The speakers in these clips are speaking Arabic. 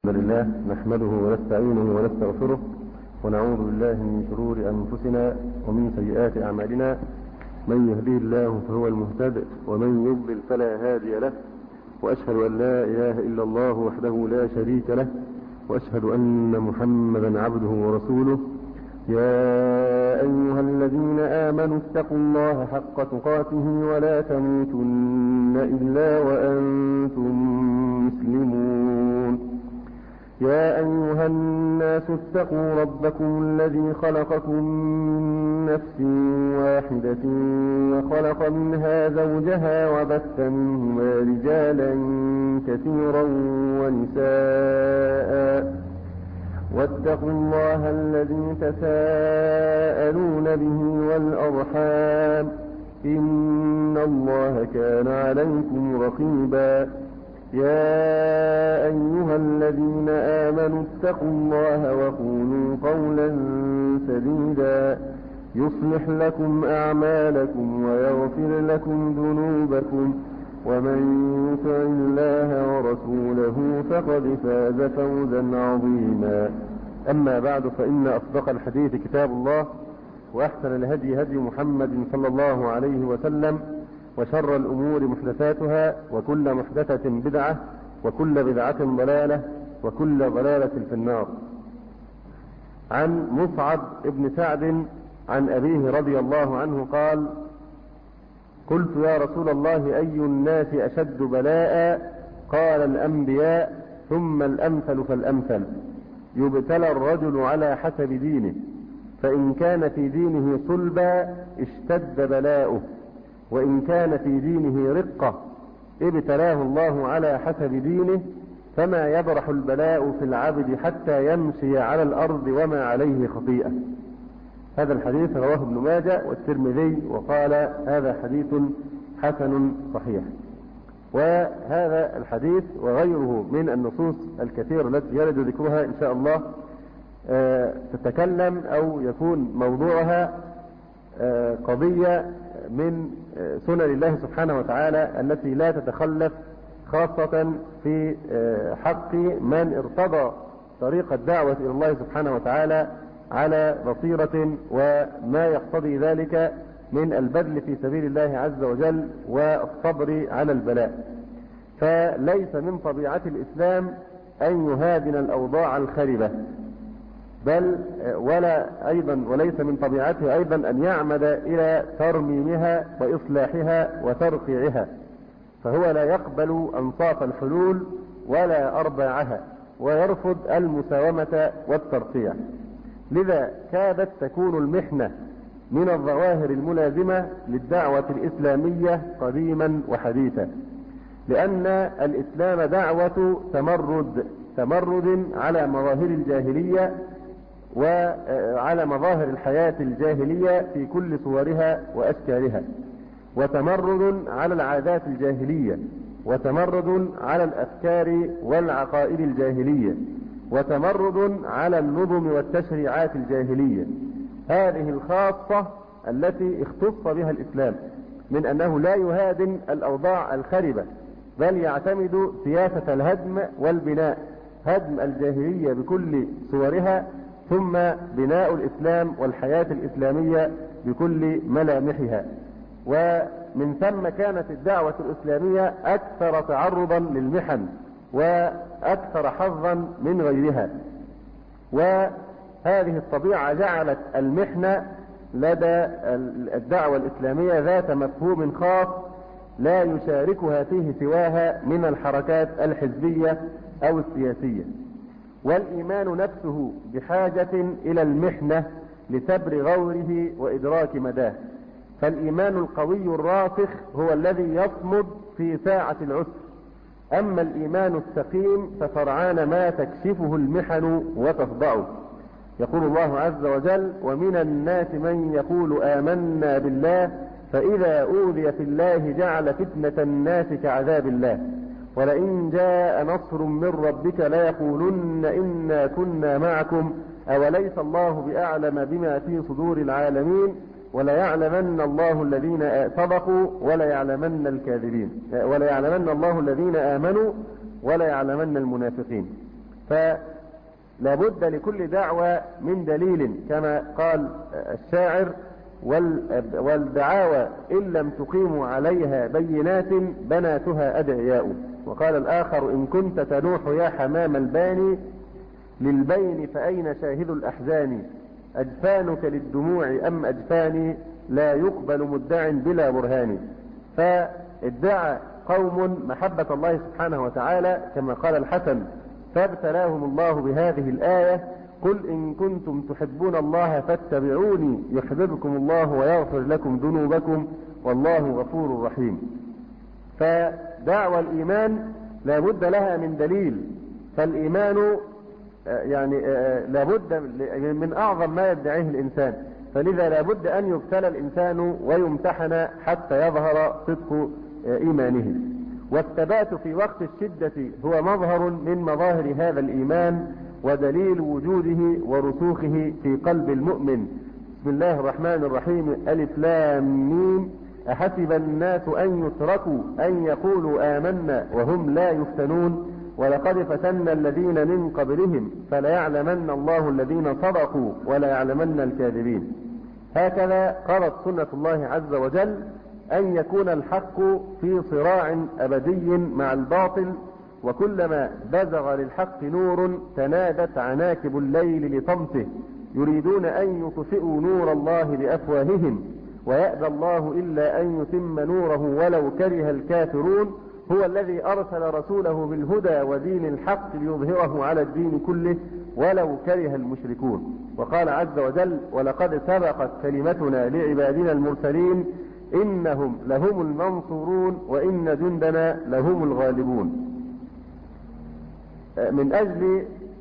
الحمد لله نحمده ونستعينه ونستغفره ونعوذ بالله من شرور أنفسنا ومن سيئات أعمالنا. من يهديه الله فهو المهتد ومن يضلل فلا هادي له، وأشهد أن لا إله إلا الله وحده لا شريك له، وأشهد أن محمدا عبده ورسوله. يا أيها الذين آمنوا اتقوا الله حق تقاته ولا تموتن إلا وأنتم مسلمون. يا أيها الناس اتقوا ربكم الذي خلقكم من نفس واحدة وخلق منها زوجها وبث منهما رجالا كثيرا ونساء، واتقوا الله الذي تساءلون به والأرحام إن الله كان عليكم رقيبا. يا أيها الذين آمنوا اتقوا الله وقولوا قولا سديدا يصلح لكم أعمالكم ويغفر لكم ذنوبكم، ومن يطع الله ورسوله فقد فاز فوزا عظيما. أما بعد، فإن أصدق الحديث كتاب الله، وأحسن الهدي هدي محمد صلى الله عليه وسلم، وشر الأمور محدثاتها، وكل محدثة بدعة، وكل بدعة ضلالة، وكل ضلالة في النار. عن مصعب بن سعد عن أبيه رضي الله عنه قال: قلت يا رسول الله أي الناس أشد بلاء؟ قال: الأنبياء ثم الأمثل فالأمثل. يبتلى الرجل على حسب دينه، فإن كان في دينه صلبا اشتد بلاؤه، وإن كان في دينه رقة ابتلاه الله على حسب دينه، فما يبرح البلاء في العبد حتى يمشي على الأرض وما عليه خطيئة. هذا الحديث رواه ابن ماجه والترمذي، وقال هذا حديث حسن صحيح. وهذا الحديث وغيره من النصوص الكثيرة التي يرد ذكرها إن شاء الله تتكلم أو يكون موضوعها قضية من سنن الله سبحانه وتعالى التي لا تتخلف، خاصة في حق من ارتضى طريق الدعوة إلى الله سبحانه وتعالى على بصيرة، وما يقتضي ذلك من البذل في سبيل الله عز وجل والصبر على البلاء. فليس من طبيعة الإسلام أن يهادن الأوضاع الخربة، بل وليس من طبيعته أيضا أن يعمد إلى ترميمها وإصلاحها وترقيعها، فهو لا يقبل أنصاف الحلول ولا أرباعها، ويرفض المساومة والترقيع. لذا كادت تكون المحنة من الظواهر الملازمة للدعوة الإسلامية قديما وحديثا، لأن الإسلام دعوة تمرد على مظاهر الجاهلية وعلى مظاهر الحياة الجاهلية في كل صورها وأشكالها، وتمرد على العادات الجاهلية، وتمرد على الأفكار والعقائد الجاهلية، وتمرد على النظم والتشريعات الجاهلية، هذه الخاصة التي اختص بها الإسلام، من أنه لا يهادن الأوضاع الخربة، بل يعتمد سياسة الهدم والبناء، هدم الجاهلية بكل صورها، ثم بناء الإسلام والحياة الإسلامية بكل ملامحها. ومن ثم كانت الدعوة الإسلامية أكثر تعرضا للمحن وأكثر حظا من غيرها، وهذه الطبيعة جعلت المحنة لدى الدعوة الإسلامية ذات مفهوم خاص لا يشاركها فيه سواها من الحركات الحزبية أو السياسية. والإيمان نفسه بحاجة إلى المحنة لسبر غوره وإدراك مداه، فالإيمان القوي الراسخ هو الذي يصمد في ساعة العسر، أما الإيمان السقيم فسرعان ما تكشفه المحن وتخضعه. يقول الله عز وجل: ومن الناس من يقول آمنا بالله فإذا أوذي في الله جعل فتنة الناس كعذاب الله، ولئن جاء نصر من ربك ليقولن إنا كنا معكم أوليس الله بأعلم بما في صدور العالمين وليعلمن الله الذين صدقوا وليعلمن الكاذبين وليعلمن الله الذين آمنوا وليعلمن المنافقين. فلا بد لكل دعوة من دليل كما قال الشاعر: والدعاوى إن لم تقيموا عليها بينات بناتها أدعياء. وقال الآخر: إن كنت تنوح يا حمام الباني للبين فأين شاهد الأحزان؟ أجفانك للدموع أم أجفاني؟ لا يقبل مدع بلا برهان. فادعى قوم محبة الله سبحانه وتعالى كما قال الحسن: فابتلاهم الله بهذه الآية: قل إن كنتم تحبون الله فاتبعوني يحببكم الله ويغفر لكم ذنوبكم والله غفور رحيم. فدعوى الإيمان لا بد لها من دليل، فالإيمان يعني لا بد من أعظم ما يدعيه الإنسان، فلذا لا بد أن يبتلى الإنسان ويمتحن حتى يظهر صدق إيمانه. والثبات في وقت الشدة هو مظهر من مظاهر هذا الإيمان ودليل وجوده ورسوخه في قلب المؤمن. بسم الله الرحمن الرحيم: ألف لام ميم أحسب الناس أن يتركوا أن يقولوا آمنا وهم لا يفتنون ولقد فتنا الذين من قبلهم فليعلمن الله الذين صدقوا وليعلمن الكاذبين. هكذا قرت سنة الله عز وجل أن يكون الحق في صراع أبدي مع الباطل، وكلما بزغ للحق نور تنادت عناكب الليل لطمسه يريدون أن يطفئوا نور الله بأفواههم ويأبى الله إلا أن يتم نوره ولو كره الكافرون. هو الذي أرسل رسوله بالهدى ودين الحق ليظهره على الدين كله ولو كره المشركون. وقال عز وجل: ولقد سبقت كلمتنا لعبادنا المرسلين إنهم لهم المنصورون وإن جندنا لهم الغالبون. من أجل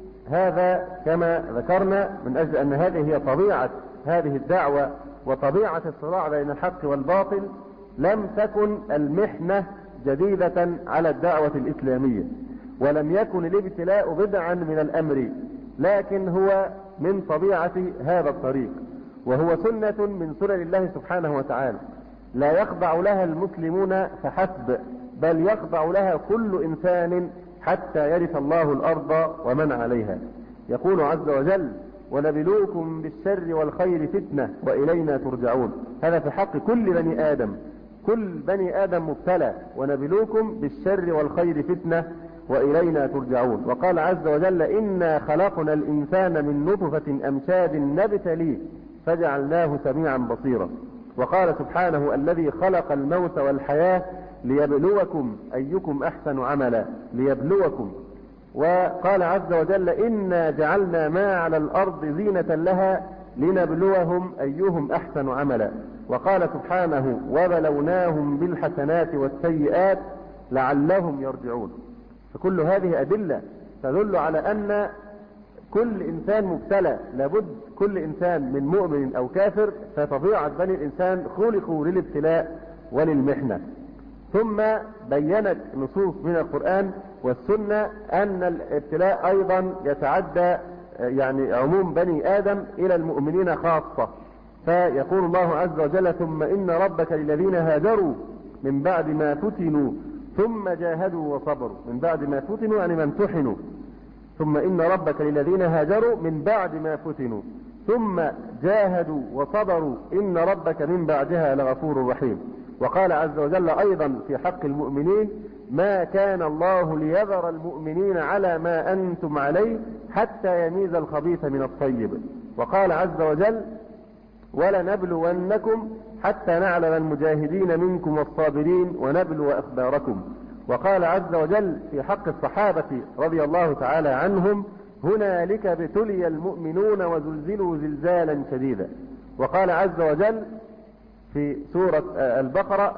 هذا كما ذكرنا، من أجل أن هذه هي طبيعة هذه الدعوة وطبيعة الصراع بين الحق والباطل، لم تكن المحنة جديدة على الدعوة الإسلامية، ولم يكن الابتلاء بدعا من الأمر، لكن هو من طبيعة هذا الطريق، وهو سنة من سنن الله سبحانه وتعالى لا يخضع لها المسلمون فحسب، بل يخضع لها كل إنسان حتى يرث الله الأرض ومن عليها. يقول عز وجل: ونبلوكم بالشر والخير فتنة وإلينا ترجعون. هذا في حق كل بني آدم، كل بني آدم مبتلى، ونبلوكم بالشر والخير فتنة وإلينا ترجعون. وقال عز وجل: إنا خلقنا الإنسان من نطفة أمشاج نبتليه فجعلناه سميعا بصيرا. وقال سبحانه: الذي خلق الموت والحياة ليبلوكم أيكم أحسن عملا، ليبلوكم. وقال عز وجل: إنا جعلنا ما على الأرض زينة لها لنبلوهم أيهم أحسن عملا. وقال سبحانه: وبلوناهم بالحسنات والسيئات لعلهم يرجعون. فكل هذه أدلة تدل على أن كل إنسان مبتلى، لابد كل إنسان من مؤمن أو كافر، فطبيعة بني الإنسان خلقوا للابتلاء وللمحنة. ثم بينت نصوص من القرآن والسنة أن الابتلاء أيضا يتعدى يعني عموم بني آدم إلى المؤمنين خاصة. فيقول الله عز وجل: ثم إن ربك للذين هاجروا من بعد ما فتنوا ثم جاهدوا وصبروا. من بعد ما فتنوا يعني ما امتحنوا. ثم إن ربك للذين هاجروا من بعد ما فتنوا ثم جاهدوا وصبروا إن ربك من بعدها لغفور رحيم. وقال عز وجل أيضا في حق المؤمنين: ما كان الله ليذر المؤمنين على ما أنتم عليه حتى يميز الخبيث من الطيب. وقال عز وجل: ولنبلونكم حتى نعلم المجاهدين منكم والصابرين ونبلو أخباركم. وقال عز وجل في حق الصحابة رضي الله تعالى عنهم: هنالك ابتلي المؤمنون وزلزلوا زلزالا شديدا. وقال عز وجل في سورة البقرة: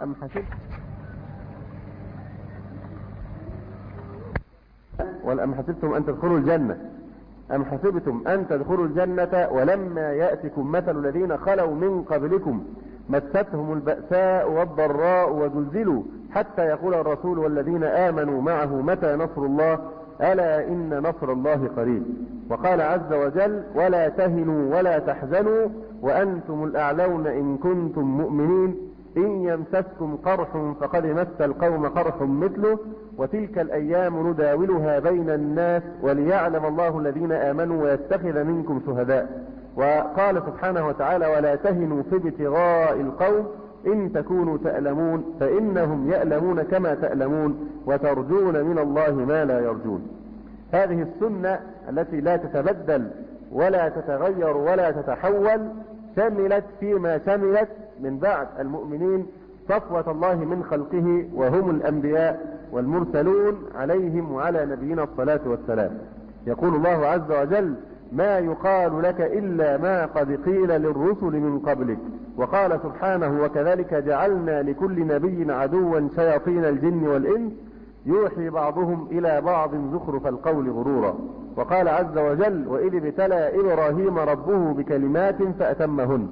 أم حسبتم أن تدخلوا الجنة أم حسبتم أن تدخلوا الجنة ولما يأتكم مثل الذين خلوا من قبلكم مستهم البأساء والضراء وزلزلوا حتى يقول الرسول والذين آمنوا معه متى نصر الله ألا إن نصر الله قريب. وقال عز وجل: ولا تهنوا ولا تحزنوا وأنتم الأعلون إن كنتم مؤمنين إن يمسسكم قرح فقد مس القوم قرح مثله وتلك الأيام نداولها بين الناس وليعلم الله الذين آمنوا ويتخذ منكم شهداء. وقال سبحانه وتعالى ولا تهنوا في ابتغاء القوم إن تكونوا تألمون فإنهم يألمون كما تألمون وترجون من الله ما لا يرجون. هذه السنة التي لا تتبدل ولا تتغير ولا تتحول شملت فيما شملت من بعد المؤمنين صفوة الله من خلقه وهم الأنبياء والمرسلون عليهم وعلى نبينا الصلاة والسلام. يقول الله عز وجل ما يقال لك إلا ما قد قيل للرسل من قبلك. وقال سبحانه وكذلك جعلنا لكل نبي عدوا شياطين الجن والإنس يوحي بعضهم إلى بعض زخرف القول غرورا. وقال عز وجل وإذ ابتلى إبراهيم ربه بكلمات فأتمهن.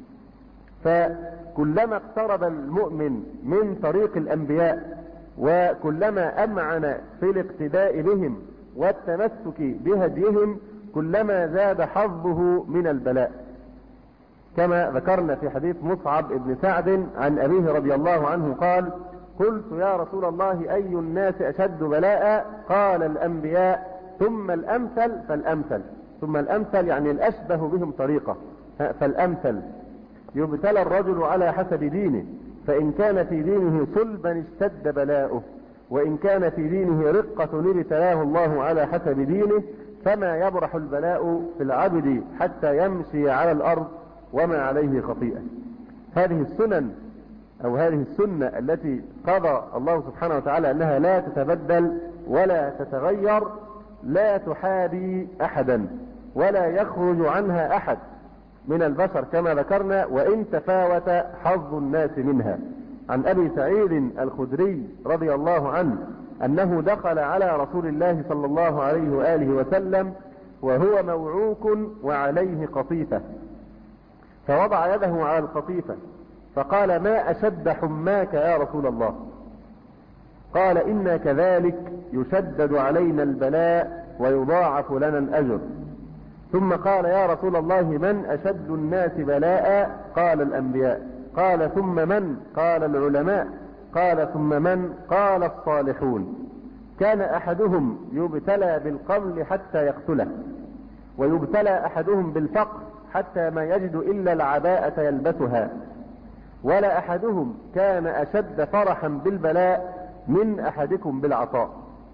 فكلما اقترب المؤمن من طريق الأنبياء وكلما أمعن في الاقتداء بهم والتمسك بهديهم كلما زاد حظه من البلاء، كما ذكرنا في حديث مصعب بن سعد عن أبيه رضي الله عنه قال قلت يا رسول الله أي الناس أشد بلاء؟ قال الأنبياء ثم الأمثل فالأمثل. ثم الأمثل يعني الأشبه بهم طريقة، فالأمثل يبتلى الرجل على حسب دينه فإن كان في دينه صلبا اشتد بلاؤه وإن كان في دينه رقة ابتلاه الله على حسب دينه فما يبرح البلاء في العبد حتى يمشي على الأرض وما عليه خطيئة. هذه السنن أو هذه السنة التي قضى الله سبحانه وتعالى أنها لا تتبدل ولا تتغير لا تحابي أحدا ولا يخرج عنها أحد من البشر كما ذكرنا وإن تفاوت حظ الناس منها. عن أبي سعيد الخدري رضي الله عنه أنه دخل على رسول الله صلى الله عليه وآله وسلم وهو موعوك وعليه قطيفة فوضع يده على القطيفة فقال ما أشد حماك يا رسول الله؟ قال إنا كذلك يشدد علينا البلاء ويضاعف لنا الأجر. ثم قال يا رسول الله من أشد الناس بلاء؟ قال الأنبياء. قال ثم من؟ قال العلماء. قال ثم من؟ قال الصالحون. كان أحدهم يبتلى بالقمل حتى يقتله ويبتلى أحدهم بالفقر حتى ما يجد إلا العباءة يلبسها ولا أحدهم كان أشد فرحا بالبلاء من أحدكم بالعطاء.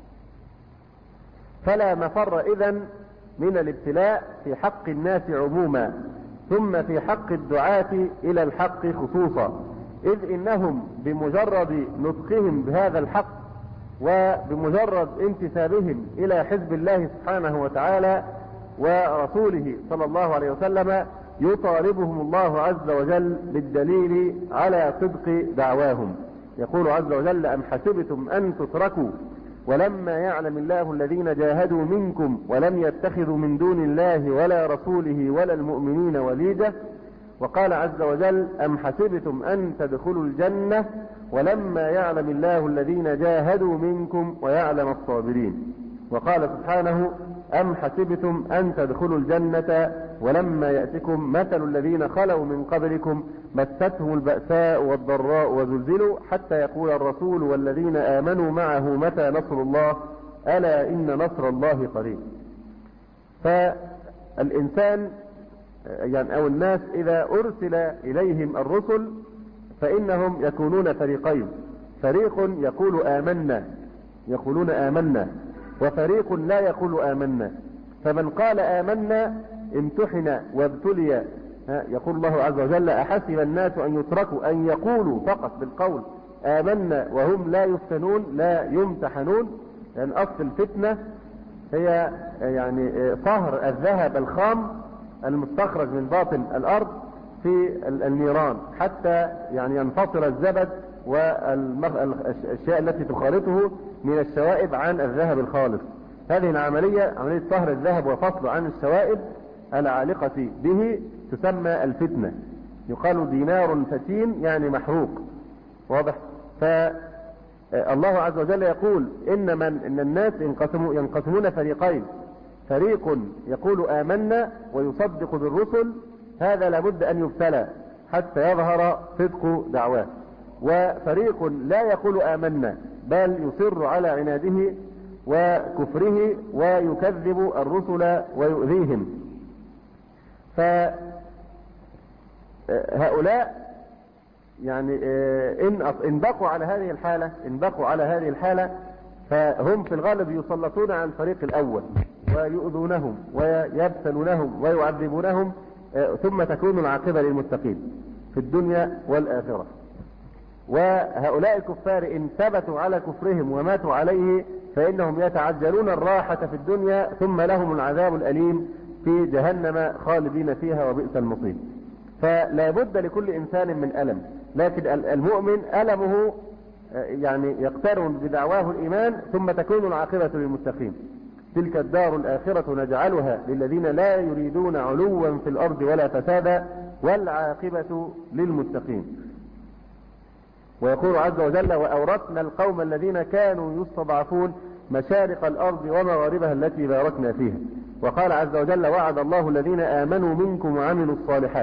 فلا مفر إذن من الابتلاء في حق الناس عموما ثم في حق الدعاة إلى الحق خصوصا إذ إنهم بمجرد نطقهم بهذا الحق وبمجرد انتسابهم إلى حزب الله سبحانه وتعالى ورسوله صلى الله عليه وسلم يطالبهم الله عز وجل بالدليل على صدق دعواهم. يقول عز وجل أم حسبتم أن تتركوا ولما يعلم الله الذين جاهدوا منكم ولم يتخذوا من دون الله ولا رسوله ولا المؤمنين وليجة. وقال عز وجل أم حسبتم أن تدخلوا الجنة ولما يعلم الله الذين جاهدوا منكم ويعلم الصابرين. وقال سبحانه أم حسبتم أن تدخلوا الجنة ولما يأتكم مثل الذين خلوا من قبلكم مستهم البأساء والضراء وزلزلوا حتى يقول الرسول والذين آمنوا معه متى نصر الله ألا إن نصر الله قريب. فالإنسان يعني أو الناس إذا أرسل إليهم الرسل فإنهم يكونون فريقين، فريق يقول آمنا يقولون آمنا وفريق لا يقول آمنا. فمن قال آمنا امتحن وابتلي. يقول الله عز وجل أحسب الناس أن يتركوا أن يقولوا فقط بالقول آمنا وهم لا يفتنون لا يمتحنون. لأن أصل الفتنة هي يعني صهر الذهب الخام المستخرج من باطن الأرض في النيران حتى يعني ينفصل الزبد والأشياء التي تخالطه من الشوائب عن الذهب الخالص. هذه العملية عملية صهر الذهب وفصله عن الشوائب العالقة به تسمى الفتنة. يقال دينار فتين يعني محروق. واضح؟ فالله عز وجل يقول إن الناس ينقسمون فريقين، فريق يقول آمنا ويصدق بالرسل هذا لابد أن يبتلى حتى يظهر صدق دعواه، وفريق لا يقول آمنا بل يصر على عناده وكفره ويكذب الرسل ويؤذيهم. فهؤلاء يعني إن بقوا على هذه الحالة فهم في الغالب يسلطون على الفريق الأول ويؤذونهم ويبتلونهم ويعذبونهم، ثم تكون العاقبة للمتقين في الدنيا والآخرة. وهؤلاء الكفار إن ثبتوا على كفرهم وماتوا عليه فإنهم يتعجلون الراحة في الدنيا ثم لهم العذاب الأليم في جهنم خالدين فيها وبئس المصير. فلا بد لكل إنسان من ألم، لكن المؤمن ألمه يعني يقترن بدعواه الإيمان ثم تكون العاقبة للمتقين. تلك الدار الآخرة نجعلها للذين لا يريدون علوا في الأرض ولا فسادا والعاقبة للمتقين. ويقول عز وجل: وأورثنا القوم الذين كانوا يستضعفون مشارق الأرض ومغاربها التي باركنا فيها. وقال عز وجل: وعد الله الذين آمنوا منكم وعملوا الصالحات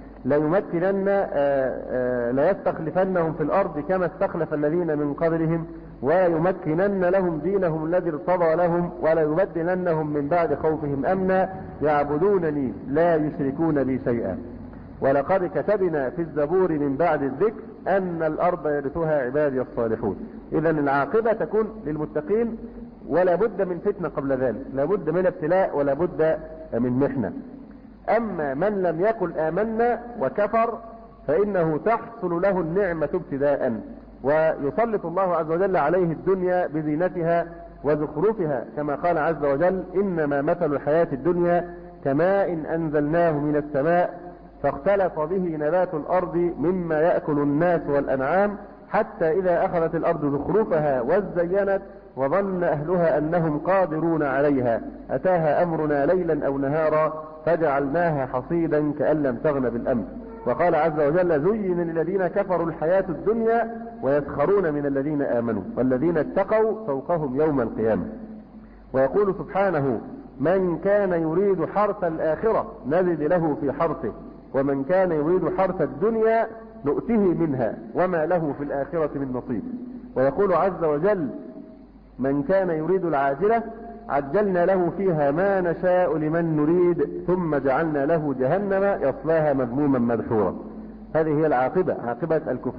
ليستخلفنهم في الأرض كما استخلف الذين من قبلهم ويمكنن لهم دينهم الذي ارتضى لهم وليبدلنهم من بعد خوفهم أمنا يعبدونني لا يشركون بي شيئا ولقد كتبنا في الزبور من بعد الذكر أن الأرض يرثها عبادي الصالحون. إذا العاقبة تكون للمتقين، ولا بد من فتنة قبل ذلك، لا بد من ابتلاء ولا بد من محنة. أما من لم يقل آمنا وكفر فإنه تحصل له النعمة ابتداء، ويسلط الله عز وجل عليه الدنيا بزينتها وزخرفها، كما قال عز وجل: إنما مثل الحياة الدنيا كماء أنزلناه من السماء فاختلط به نبات الأرض مما يأكل الناس والأنعام حتى إذا أخذت الأرض زخرفها وزينت وظن أهلها أنهم قادرون عليها أتاها أمرنا ليلا أو نهارا فجعلناها حصيدا كأن لم تغن بالأمس. وقال عز وجل: زين للذين كفروا الحياة الدنيا ويسخرون من الذين آمنوا والذين اتقوا فوقهم يوم القيامة. ويقول سبحانه: من كان يريد حرث الآخرة نزد له في حرثه ومن كان يريد حرث الدنيا نؤته منها وما له في الآخرة من نصيب. ويقول عز وجل: من كان يريد العاجلة عجلنا له فيها ما نشاء لمن نريد ثم جعلنا له جهنم يصلاها مذموما مدحورا. هذه هي العاقبة، عاقبة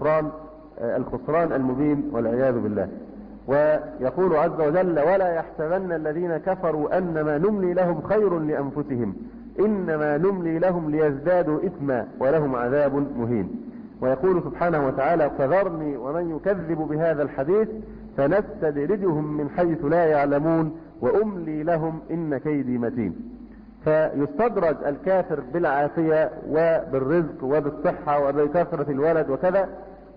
الخسران المبين والعياذ بالله. ويقول عز وجل: ولا يحسبن الذين كفروا أنما نملي لهم خير لأنفسهم إنما نملي لهم ليزدادوا إثما ولهم عذاب مهين. ويقول سبحانه وتعالى: فذرني ومن يكذب بهذا الحديث فنستدرجهم من حيث لا يعلمون وأملي لهم إن كيدي متين. فيستدرج الكافر بالعافية وبالرزق وبالصحة وبكثرة الولد وكذا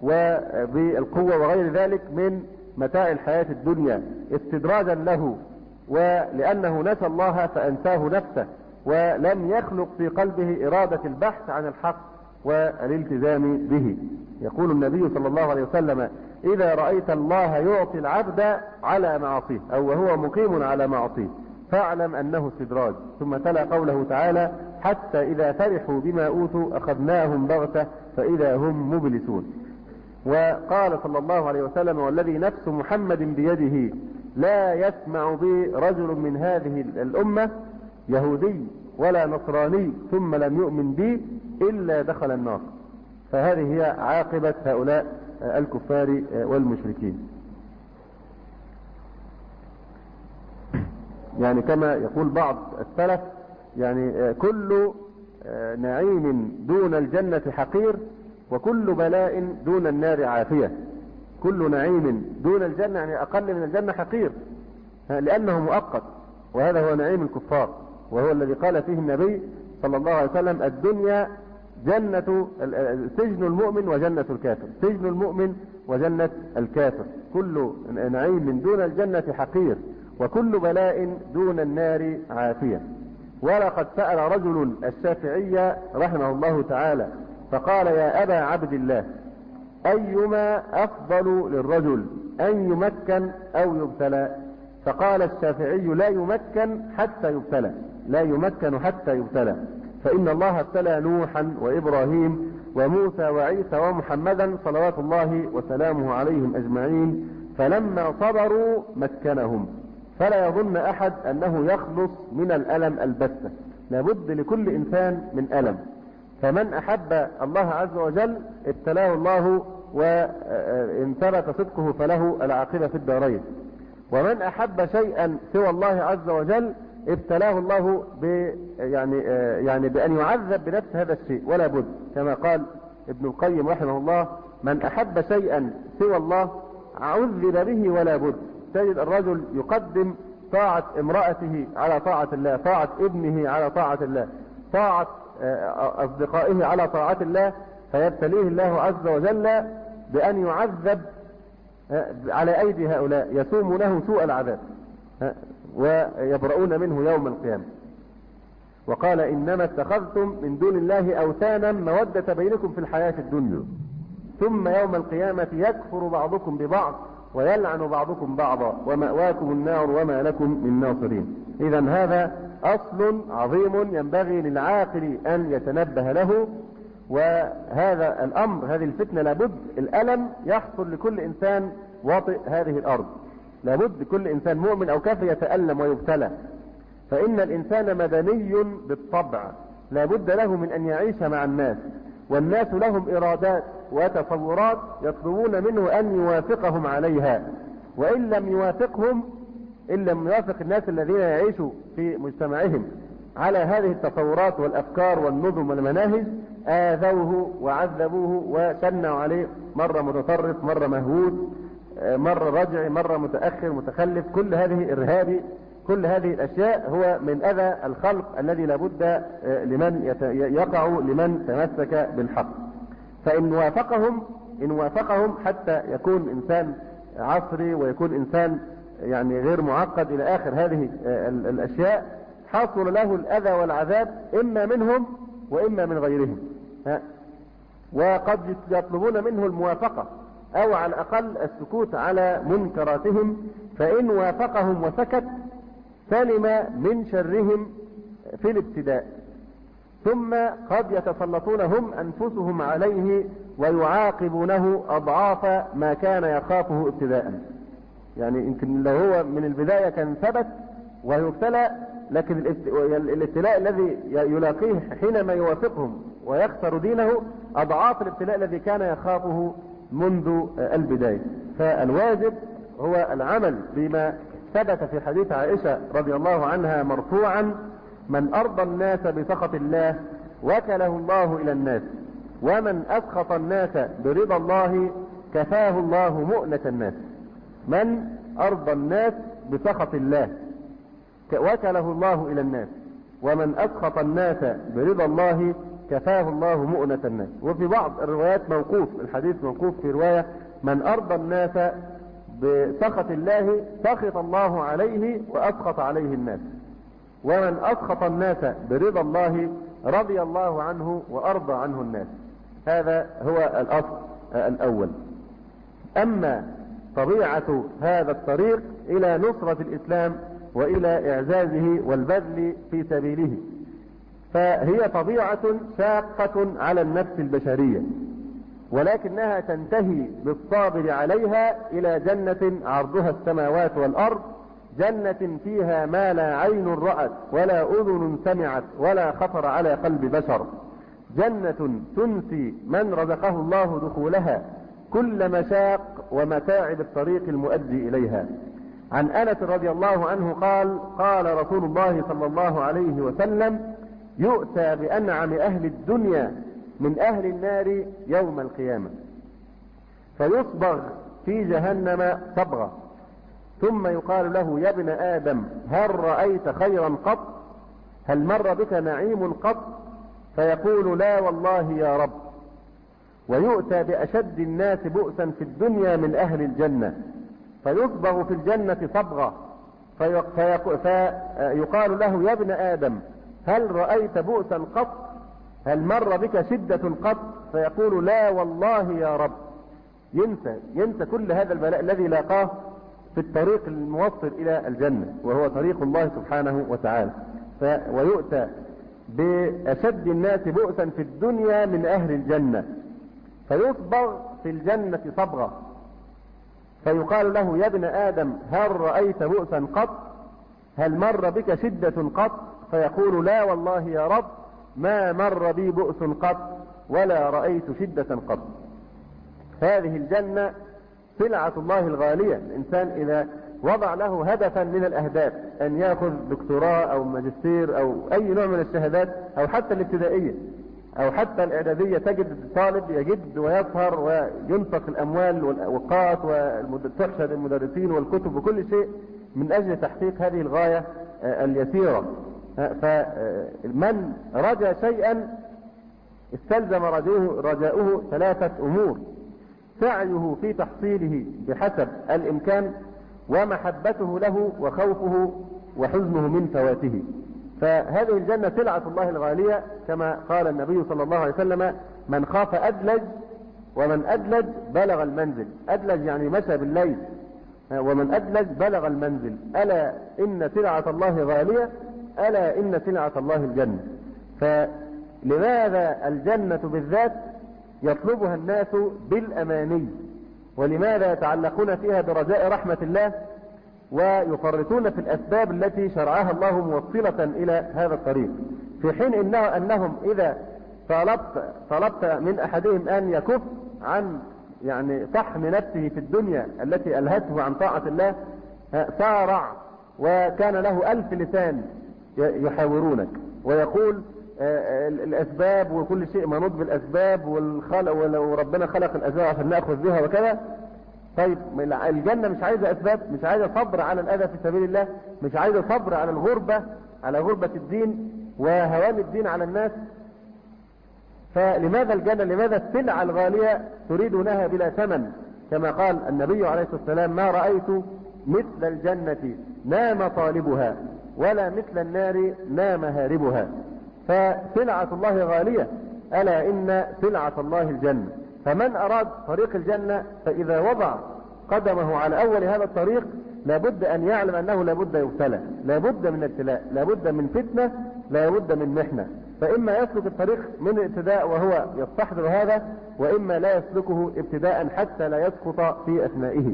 وبالقوة وغير ذلك من متاع الحياة الدنيا استدراجا له، ولأنه نسى الله فأنساه نفسه ولم يخلق في قلبه إرادة البحث عن الحق والالتزام به. يقول النبي صلى الله عليه وسلم: إذا رأيت الله يعطي العبد على معصيه أو وهو مقيم على معصيه فاعلم أنه استدراج. ثم تلا قوله تعالى: حتى إذا فرحوا بما أوتوا أخذناهم بغتة فإذا هم مبلسون. وقال صلى الله عليه وسلم: والذي نفس محمد بيده لا يسمع بي رجل من هذه الأمة يهودي ولا نصراني ثم لم يؤمن بي إلا دخل النار. فهذه هي عاقبة هؤلاء الكفار والمشركين. يعني كما يقول بعض السلف: يعني كل نعيم دون الجنة حقير وكل بلاء دون النار عافية. كل نعيم دون الجنة يعني أقل من الجنة حقير لأنه مؤقت، وهذا هو نعيم الكفار، وهو الذي قال فيه النبي صلى الله عليه وسلم: الدنيا سجن المؤمن وجنة الكافر، سجن المؤمن وجنة الكافر. كل نعيم دون الجنة حقير وكل بلاء دون النار عافية. ولقد سأل رجل الشافعي رحمه الله تعالى فقال: يا أبا عبد الله، أيما أفضل للرجل أن يمكن أو يبتلى؟ فقال الشافعي: لا يمكن حتى يبتلى، لا يمكن حتى يبتلى، فإن الله ابتلى نوحا وإبراهيم وموسى وعيسى ومحمدا صلوات الله وسلامه عليهم أجمعين، فلما صبروا مكنهم. فلا يظن أحد أنه يخلص من الألم البتة، لابد لكل إنسان من ألم. فمن أحب الله عز وجل ابتلاه الله، وإن ثبت صدقه فله العاقبة في الدارين. ومن أحب شيئا سوى الله عز وجل ابتلاه الله يعني بأن يعذب بنفس هذا الشيء ولا بد، كما قال ابن القيم رحمه الله: من أحب شيئا سوى الله عذب به ولا بد. تجد الرجل يقدم طاعة امرأته على طاعة الله، طاعة ابنه على طاعة الله، طاعة أصدقائه على طاعة الله، فيبتليه الله عز وجل بأن يعذب على أيدي هؤلاء يسومونه سوء العذاب ويبرؤون منه يوم القيامة. وقال: إنما اتخذتم من دون الله أوثانا مودة بينكم في الحياة الدنيا، ثم يوم القيامة يكفر بعضكم ببعض ويلعن بعضكم بعضا ومأواكم النار وما لكم من ناصرين. إذا هذا أصل عظيم ينبغي للعاقل أن يتنبه له. وهذا الأمر، هذه الفتنة، لابد الألم يحصل لكل إنسان واطئ هذه الأرض، لابد كل إنسان مؤمن أو كافر يتألم ويبتلى، فإن الإنسان مدني بالطبع، لابد له من أن يعيش مع الناس، والناس لهم إرادات وتصورات يطلبون منه أن يوافقهم عليها، وإن لم يوافقهم، إن لم يوافق الناس الذين يعيشوا في مجتمعهم على هذه التصورات والأفكار والنظم والمناهج، آذوه وعذبوه وشنوا عليه، مرة متطرف، مرة مهووس، مرة رجعي، مرة متأخر متخلف، كل هذه إرهابي. كل هذه الأشياء هو من أذى الخلق الذي لابد لمن يقع لمن تمسك بالحق. فإن وافقهم حتى يكون إنسان عصري ويكون إنسان يعني غير معقد إلى آخر هذه الأشياء، حصل له الأذى والعذاب إما منهم وإما من غيرهم. وقد يطلبون منه الموافقة أو على الأقل السكوت على منكراتهم، فإن وافقهم وسكت سلم من شرهم في الابتداء، ثم قد يتسلطون هم أنفسهم عليه ويعاقبونه أضعاف ما كان يخافه ابتداء. يعني يمكن لو هو من البداية كان ثبت ويبتلى، لكن الابتلاء الذي يلاقيه حينما يوافقهم ويخسر دينه أضعاف الابتلاء الذي كان يخافه منذ البداية. فالواجب هو العمل بما ثبت في حديث عائشة رضي الله عنها مرفوعا: من أرضى الناس بسخط الله وكله الله إلى الناس، ومن أسخط الناس برضا الله كفاه الله مؤنة الناس. من أرضى الناس بسخط الله وكله الله إلى الناس، ومن أسخط الناس برضا الله كفاه الله مؤنة الناس. وفي بعض الروايات موقوف، الحديث موقوف في رواية: من أرضى الناس بسخط الله سخط الله عليه وأسخط عليه الناس، ومن أسخط الناس برضا الله رضي الله عنه وأرضى عنه الناس. هذا هو الأصل الأول. أما طبيعة هذا الطريق إلى نصرة الإسلام وإلى إعزازه والبذل في سبيله، فهي طبيعة شاقة على النفس البشرية، ولكنها تنتهي بالصابر عليها إلى جنة عرضها السماوات والأرض، جنة فيها ما لا عين رأت ولا أذن سمعت ولا خطر على قلب بشر، جنة تنسي من رزقه الله دخولها كل مشاق ومتاعب الطريق المؤدي إليها. عن أنس رضي الله عنه قال: قال رسول الله صلى الله عليه وسلم: يؤتى بأنعم أهل الدنيا من أهل النار يوم القيامة، فيصبغ في جهنم صبغة، ثم يقال له: يا ابن آدم هل رأيت خيرا قط؟ هل مر بك نعيم قط؟ فيقول: لا والله يا رب. ويؤتى بأشد الناس بؤسا في الدنيا من أهل الجنة، فيصبغ في الجنة صبغة، فيقال له: يا ابن آدم هل رأيت بؤسا قط؟ هل مر بك شدة قط؟ فيقول: لا والله يا رب. ينسى كل هذا البلاء الذي لاقاه في الطريق الموصل إلى الجنة، وهو طريق الله سبحانه وتعالى. ويؤتى بأشد الناس بؤسا في الدنيا من أهل الجنة، فيصبغ في الجنة صبغة، فيقال له: يا ابن آدم هل رأيت بؤسا قط؟ هل مر بك شدة قط؟ فيقول: لا والله يا رب، ما مر بي بؤس قط ولا رأيت شدة قط. هذه الجنة سلعة الله الغالية. الإنسان إذا وضع له هدفا من الأهداف، أن يأخذ دكتوراه أو ماجستير أو أي نوع من الشهادات، أو حتى الابتدائية أو حتى الإعدادية، تجد الطالب يجد ويسهر وينفق الأموال والأوقات وتحشد المدرسين والكتب وكل شيء من أجل تحقيق هذه الغاية اليسيرة. فمن رجا شيئا استلزم رجاؤه ثلاثة أمور: سعيه في تحصيله بحسب الإمكان، ومحبته له، وخوفه وحزنه من فواته. فهذه الجنة سلعة الله الغالية، كما قال النبي صلى الله عليه وسلم: من خاف أدلج، ومن أدلج بلغ المنزل. أدلج يعني مشى بالليل، ومن أدلج بلغ المنزل. ألا إن سلعة الله غالية، ألا إن سلعة الله الجنة. فلماذا الجنة بالذات يطلبها الناس بالأماني؟ ولماذا يتعلقون فيها برجاء رحمة الله ويفرطون في الأسباب التي شرعها الله موصلة إلى هذا الطريق، في حين أنهم إذا طلبت من أحدهم أن يكف عن طحن نفسه في الدنيا التي ألهته عن طاعة الله، سارع وكان له 1000 لسان يحاورونك ويقول الأسباب وكل شيء منوط بالأسباب، ولو ربنا خلق الأسباب عشان نأخذ بها وكذا. طيب الجنة مش عايزة أسباب، مش عايزة صبر على الأذى في سبيل الله، مش عايزة صبر على الغربة، على غربة الدين وهوان الدين على الناس. فلماذا الجنة؟ لماذا السلعة الغالية تريدونها بلا ثمن؟ كما قال النبي عليه الصلاة والسلام: ما رأيت مثل الجنة نام طالبها، ولا مثل النار نام هاربها. فسلعة الله غالية، ألا إن سلعة الله الجنة. فمن أراد طريق الجنة فإذا وضع قدمه على أول هذا الطريق لابد أن يعلم أنه لابد يبتلى، لابد من ابتلاء، لابد من فتنة، لابد من محنة. فإما يسلك الطريق من ابتداء وهو يستحضر هذا، وإما لا يسلكه ابتداء حتى لا يسقط في أثنائه.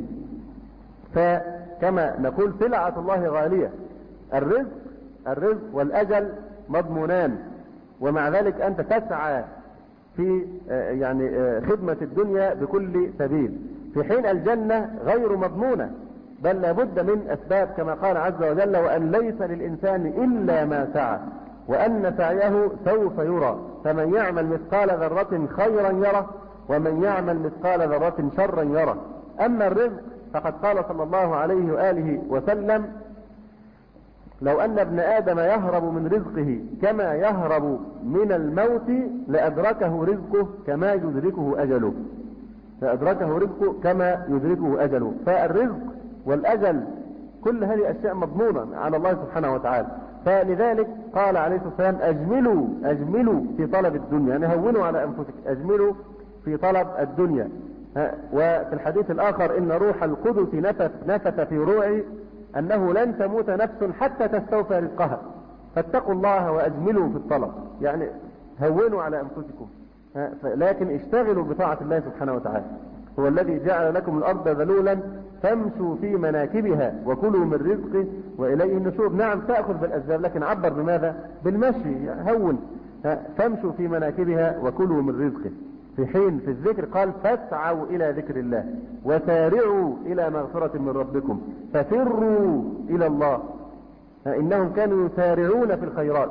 فكما نقول سلعة الله غالية. الرزق والأجل مضمونان، ومع ذلك أنت تسعى في خدمة الدنيا بكل سبيل، في حين الجنة غير مضمونة، بل لابد من أسباب، كما قال عز وجل: وأن ليس للإنسان إلا ما سعى وأن سعيه سوف يرى، فمن يعمل مثقال ذرة خيرا يره، ومن يعمل مثقال ذرة شرا يره. أما الرزق فقد قال صلى الله عليه وآله وسلم: لو أن ابن آدم يهرب من رزقه كما يهرب من الموت لأدركه رزقه كما يدركه أجله. فأدركه رزقه كما يدركه أجله. فالرزق والأجل كل هذه أشياء مضمونة على الله سبحانه وتعالى. فلذلك قال عليه الصلاة والسلام: أجملوا في طلب الدنيا، هونوا على أنفسك، أجملوا في طلب الدنيا. وفي الحديث الآخر: إن روح القدس نفث في روعي أنه لن تموت نفس حتى تستوفى رزقها، فاتقوا الله وأجملوا في الطلب، هونوا على أنفسكم، لكن اشتغلوا بطاعة الله سبحانه وتعالى. هو الذي جعل لكم الأرض ذلولا فامشوا في مناكبها وكلوا من رزقه وإليه النشور. نعم تأخذ بالأسباب، لكن عبر بماذا؟ بالمشي، هون. فامشوا في مناكبها وكلوا من رزقه. في حين في الذكر قال: فاسعوا إلى ذكر الله وسارعوا إلى مغفرة من ربكم ففروا إلى الله، إنهم كانوا يسارعون في الخيرات.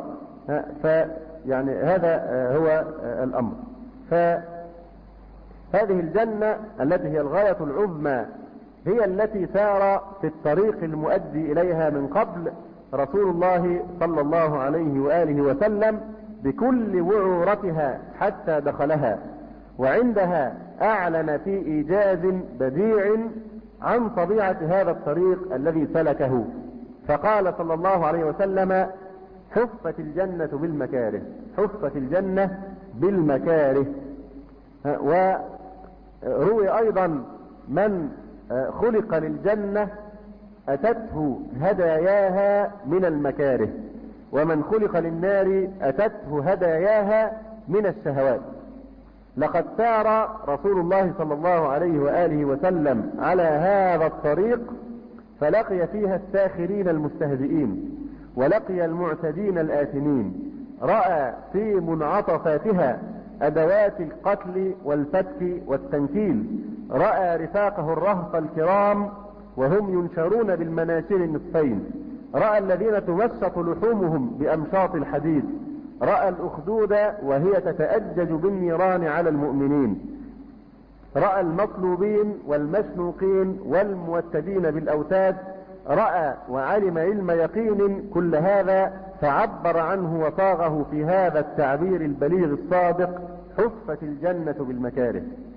هذا هو الأمر. فهذه الجنة التي هي الغاية العظمى هي التي سار في الطريق المؤدي إليها من قبل رسول الله صلى الله عليه وآله وسلم بكل وعورتها حتى دخلها، وعندها أعلن في إيجاز بديع عن طبيعة هذا الطريق الذي سلكه، فقال صلى الله عليه وسلم: حفت الجنة بالمكاره، حفت الجنة بالمكاره. وروي أيضا: من خلق للجنة أتته هداياها من المكاره. ومن خلق للنار أتته هداياها من الشهوات. لقد سار رسول الله صلى الله عليه وآله وسلم على هذا الطريق فلقي فيها الساخرين المستهزئين، ولقي المعتدين الآثمين، رأى في منعطفاتها أدوات القتل والفتك والتنكيل، رأى رفاقه الرهط الكرام وهم ينشرون بالمناشر النصفين، رأى الذين تمشط لحومهم بأمشاط الحديد، رأى الأخدود وهي تتأجج بالنيران على المؤمنين، رأى المطلوبين والمشنوقين والموتدين بالأوتاد، رأى وعلم علم يقين كل هذا، فعبر عنه وصاغه في هذا التعبير البليغ الصادق: حفت الجنة بالمكاره.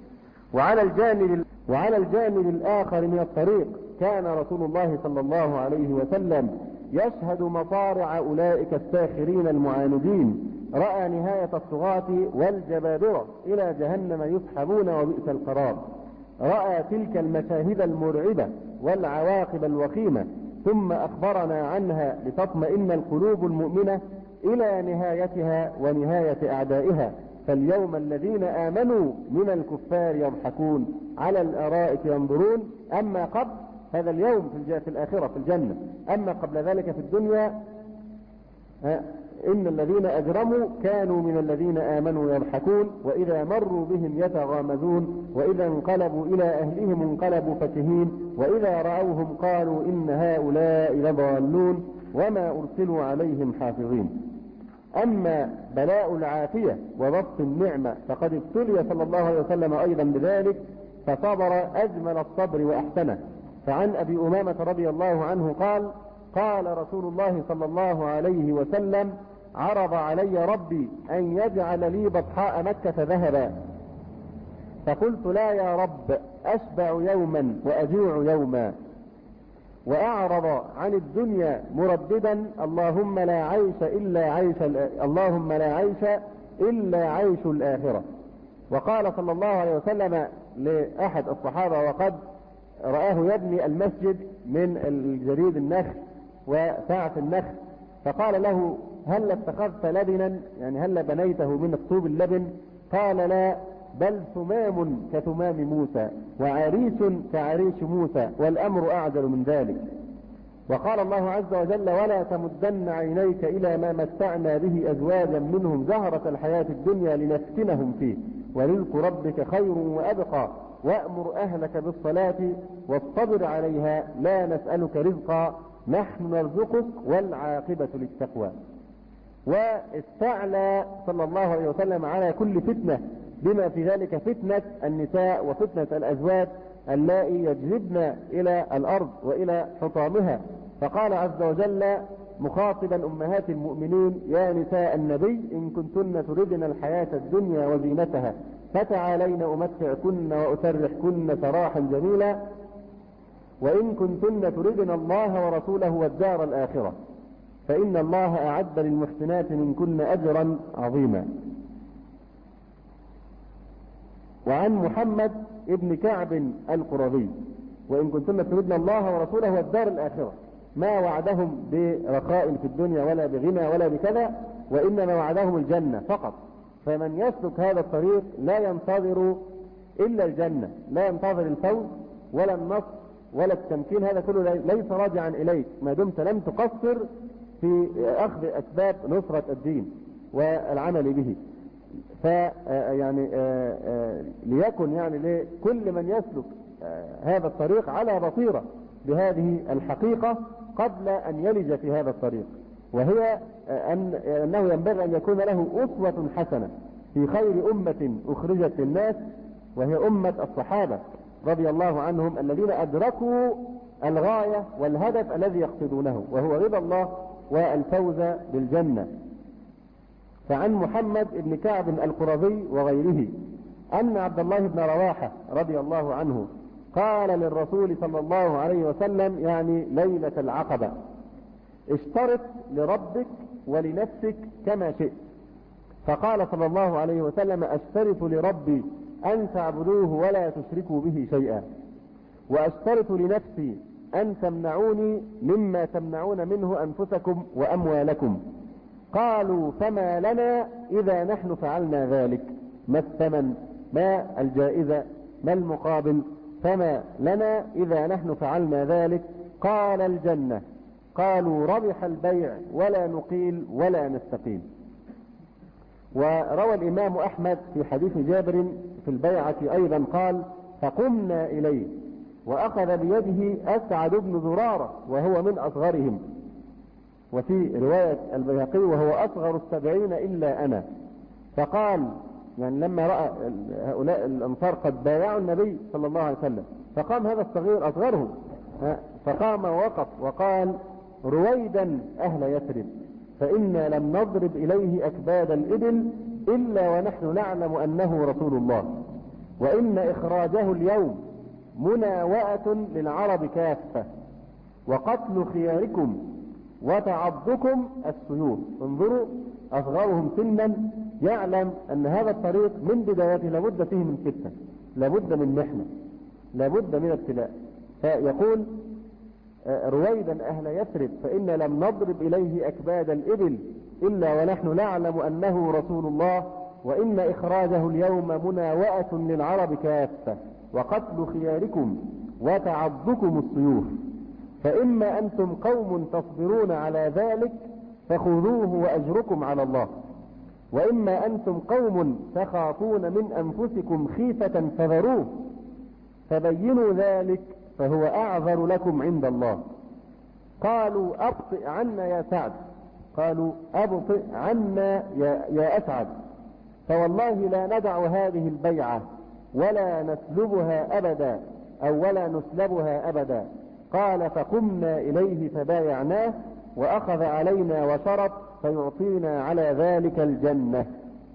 وعلى الجانب الآخر من الطريق كان رسول الله صلى الله عليه وسلم يشهد مصارع أولئك الساخرين المعاندين، رأى نهاية الطغاة والجبابرة إلى جهنم يسحبون وبئس القرار، رأى تلك المشاهد المرعبة والعواقب الوخيمة، ثم أخبرنا عنها لتطمئن القلوب المؤمنة إلى نهايتها ونهاية أعدائها. فاليوم الذين آمنوا من الكفار يضحكون على الأرائك ينظرون. أما قبل هذا اليوم في الآخرة في الجنة، أما قبل ذلك في الدنيا إن الذين أجرموا كانوا من الذين آمنوا يضحكون، وإذا مروا بهم يتغامزون، وإذا انقلبوا إلى أهلهم انقلبوا فكهين، وإذا رأوهم قالوا إن هؤلاء لضالون وما أرسلوا عليهم حافظين. أما بلاء العافية وضبط النعمة فقد ابتلي صلى الله عليه وسلم أيضا بذلك، فصبر أجمل الصبر وأحسنه. فعن أبي أمامة رضي الله عنه قال: قال رسول الله صلى الله عليه وسلم: عرض علي ربي أن يجعل لي بطحاء مكة ذهبا، فقلت: لا يا رب، أشبع يوما وأجوع يوما. وأعرض عن الدنيا مرددا: اللهم لا عيش إلا عيش الآخرة. وقال صلى الله عليه وسلم لأحد الصحابة وقد رآه يبني المسجد من الجريد النخل وساعة النخل، فقال له: هل اتخذت لبنا، يعني هل بنيته من الطوب اللبن؟ قال: لا، بل ثمام كثمام موسى، وعريش كعريش موسى، والأمر أعجل من ذلك. وقال الله عز وجل: ولا تمدن عينيك إلى ما متعنا به أزواجا منهم زهرة الحياة الدنيا لنفتنهم فيه، ورزق ربك خير وأبقى، وأمر أهلك بالصلاة واصطبر عليها، لا نسألك رزقا نحن نرزقك والعاقبة للتقوى. واستعلى صلى الله عليه وسلم على كل فتنة، بما في ذلك فتنة النساء وفتنة الأزواج اللائي يجذبن إلى الأرض وإلى حطامها. فقال عز وجل مخاطبا أمهات المؤمنين: يا نساء النبي إن كنتن تردن الحياة الدنيا وزينتها فتعالين أمتعكن وأسرحكن سراحا جميلا، وإن كنتن تردن الله ورسوله والدار الآخرة فإن الله أعد للمحسنات منكن أجرا عظيما. وعن محمد ابن كعب القرظي: وإن كنتن تردن الله ورسوله والدار الآخرة، ما وعدهم برخاء في الدنيا ولا بغنى ولا بكذا، وإنما وعدهم الجنة فقط. فمن يسلك هذا الطريق لا ينتظر إلا الجنة، لا ينتظر الفوز ولا النصر ولا التمكين، هذا كله ليس راجعا إليك ما دمت لم تقصر في أخذ أسباب نصرة الدين والعمل به. ليكن لكل من يسلك هذا الطريق على بصيرة بهذه الحقيقة قبل أن يلج في هذا الطريق، وهي أنه ينبغي أن يكون له أسوة حسنة في خير أمة أخرجت للناس، وهي أمة الصحابة رضي الله عنهم الذين أدركوا الغاية والهدف الذي يقصدونه، وهو رضا الله والفوز بالجنة. فعن محمد بن كعب القرظي وغيره أن عبد الله بن رواحة رضي الله عنه قال للرسول صلى الله عليه وسلم، يعني ليلة العقبة: اشترط لربك ولنفسك كما شئت. فقال صلى الله عليه وسلم: اشترط لربي أن تعبدوه ولا تشركوا به شيئا، واشترط لنفسي أن تمنعوني مما تمنعون منه أنفسكم وأموالكم، قالوا فما لنا إذا نحن فعلنا ذلك؟ ما الثمن؟ ما الجائزة؟ ما المقابل؟ فما لنا إذا نحن فعلنا ذلك؟ قال الجنة. قالوا ربح البيع ولا نقيل ولا نستقيل. وروى الإمام أحمد في حديث جابر في البيعة أيضا قال فقمنا إليه وأخذ بيده أسعد بن زرارة وهو من أصغرهم، وفي رواية البيهقي وهو أصغر 70 إلا أنا. فقال يعني لما رأى هؤلاء الأنصار قد بايعوا النبي صلى الله عليه وسلم، فقام هذا الصغير أصغرهم فقام ووقف وقال رويدا أهل يثرب فإنا لم نضرب إليه أكباد الإبل إلا ونحن نعلم أنه رسول الله، وإن إخراجه اليوم مناوئة للعرب كافة، وقتل خياركم وتعضكم السيوف. انظروا أصغرهم سنا يعلم أن هذا الطريق من بدايته لابد فيه من فتنة، لابد من محنة، لابد من ابتلاء. فيقول رويدا أهل يثرب فإن لم نضرب إليه أكباد الإبل إلا ونحن نعلم أنه رسول الله، وإن إخراجه اليوم مناوئة للعرب كافة، وقتل خياركم وتعضكم السيوف، فإما أنتم قوم تصبرون على ذلك فخذوه وأجركم على الله، وإما أنتم قوم تخافون من أنفسكم خيفة فذروه، فبينوا ذلك فهو أعذر لكم عند الله. قالوا أبطئ عنا يا سعد، قالوا أبطئ عنا يا أسعد، فوالله لا ندع هذه البيعة ولا نسلبها أبدا أو ولا نسلبها أبدا. قال فقمنا إليه فبايعناه وأخذ علينا وشرط فيعطينا على ذلك الجنة.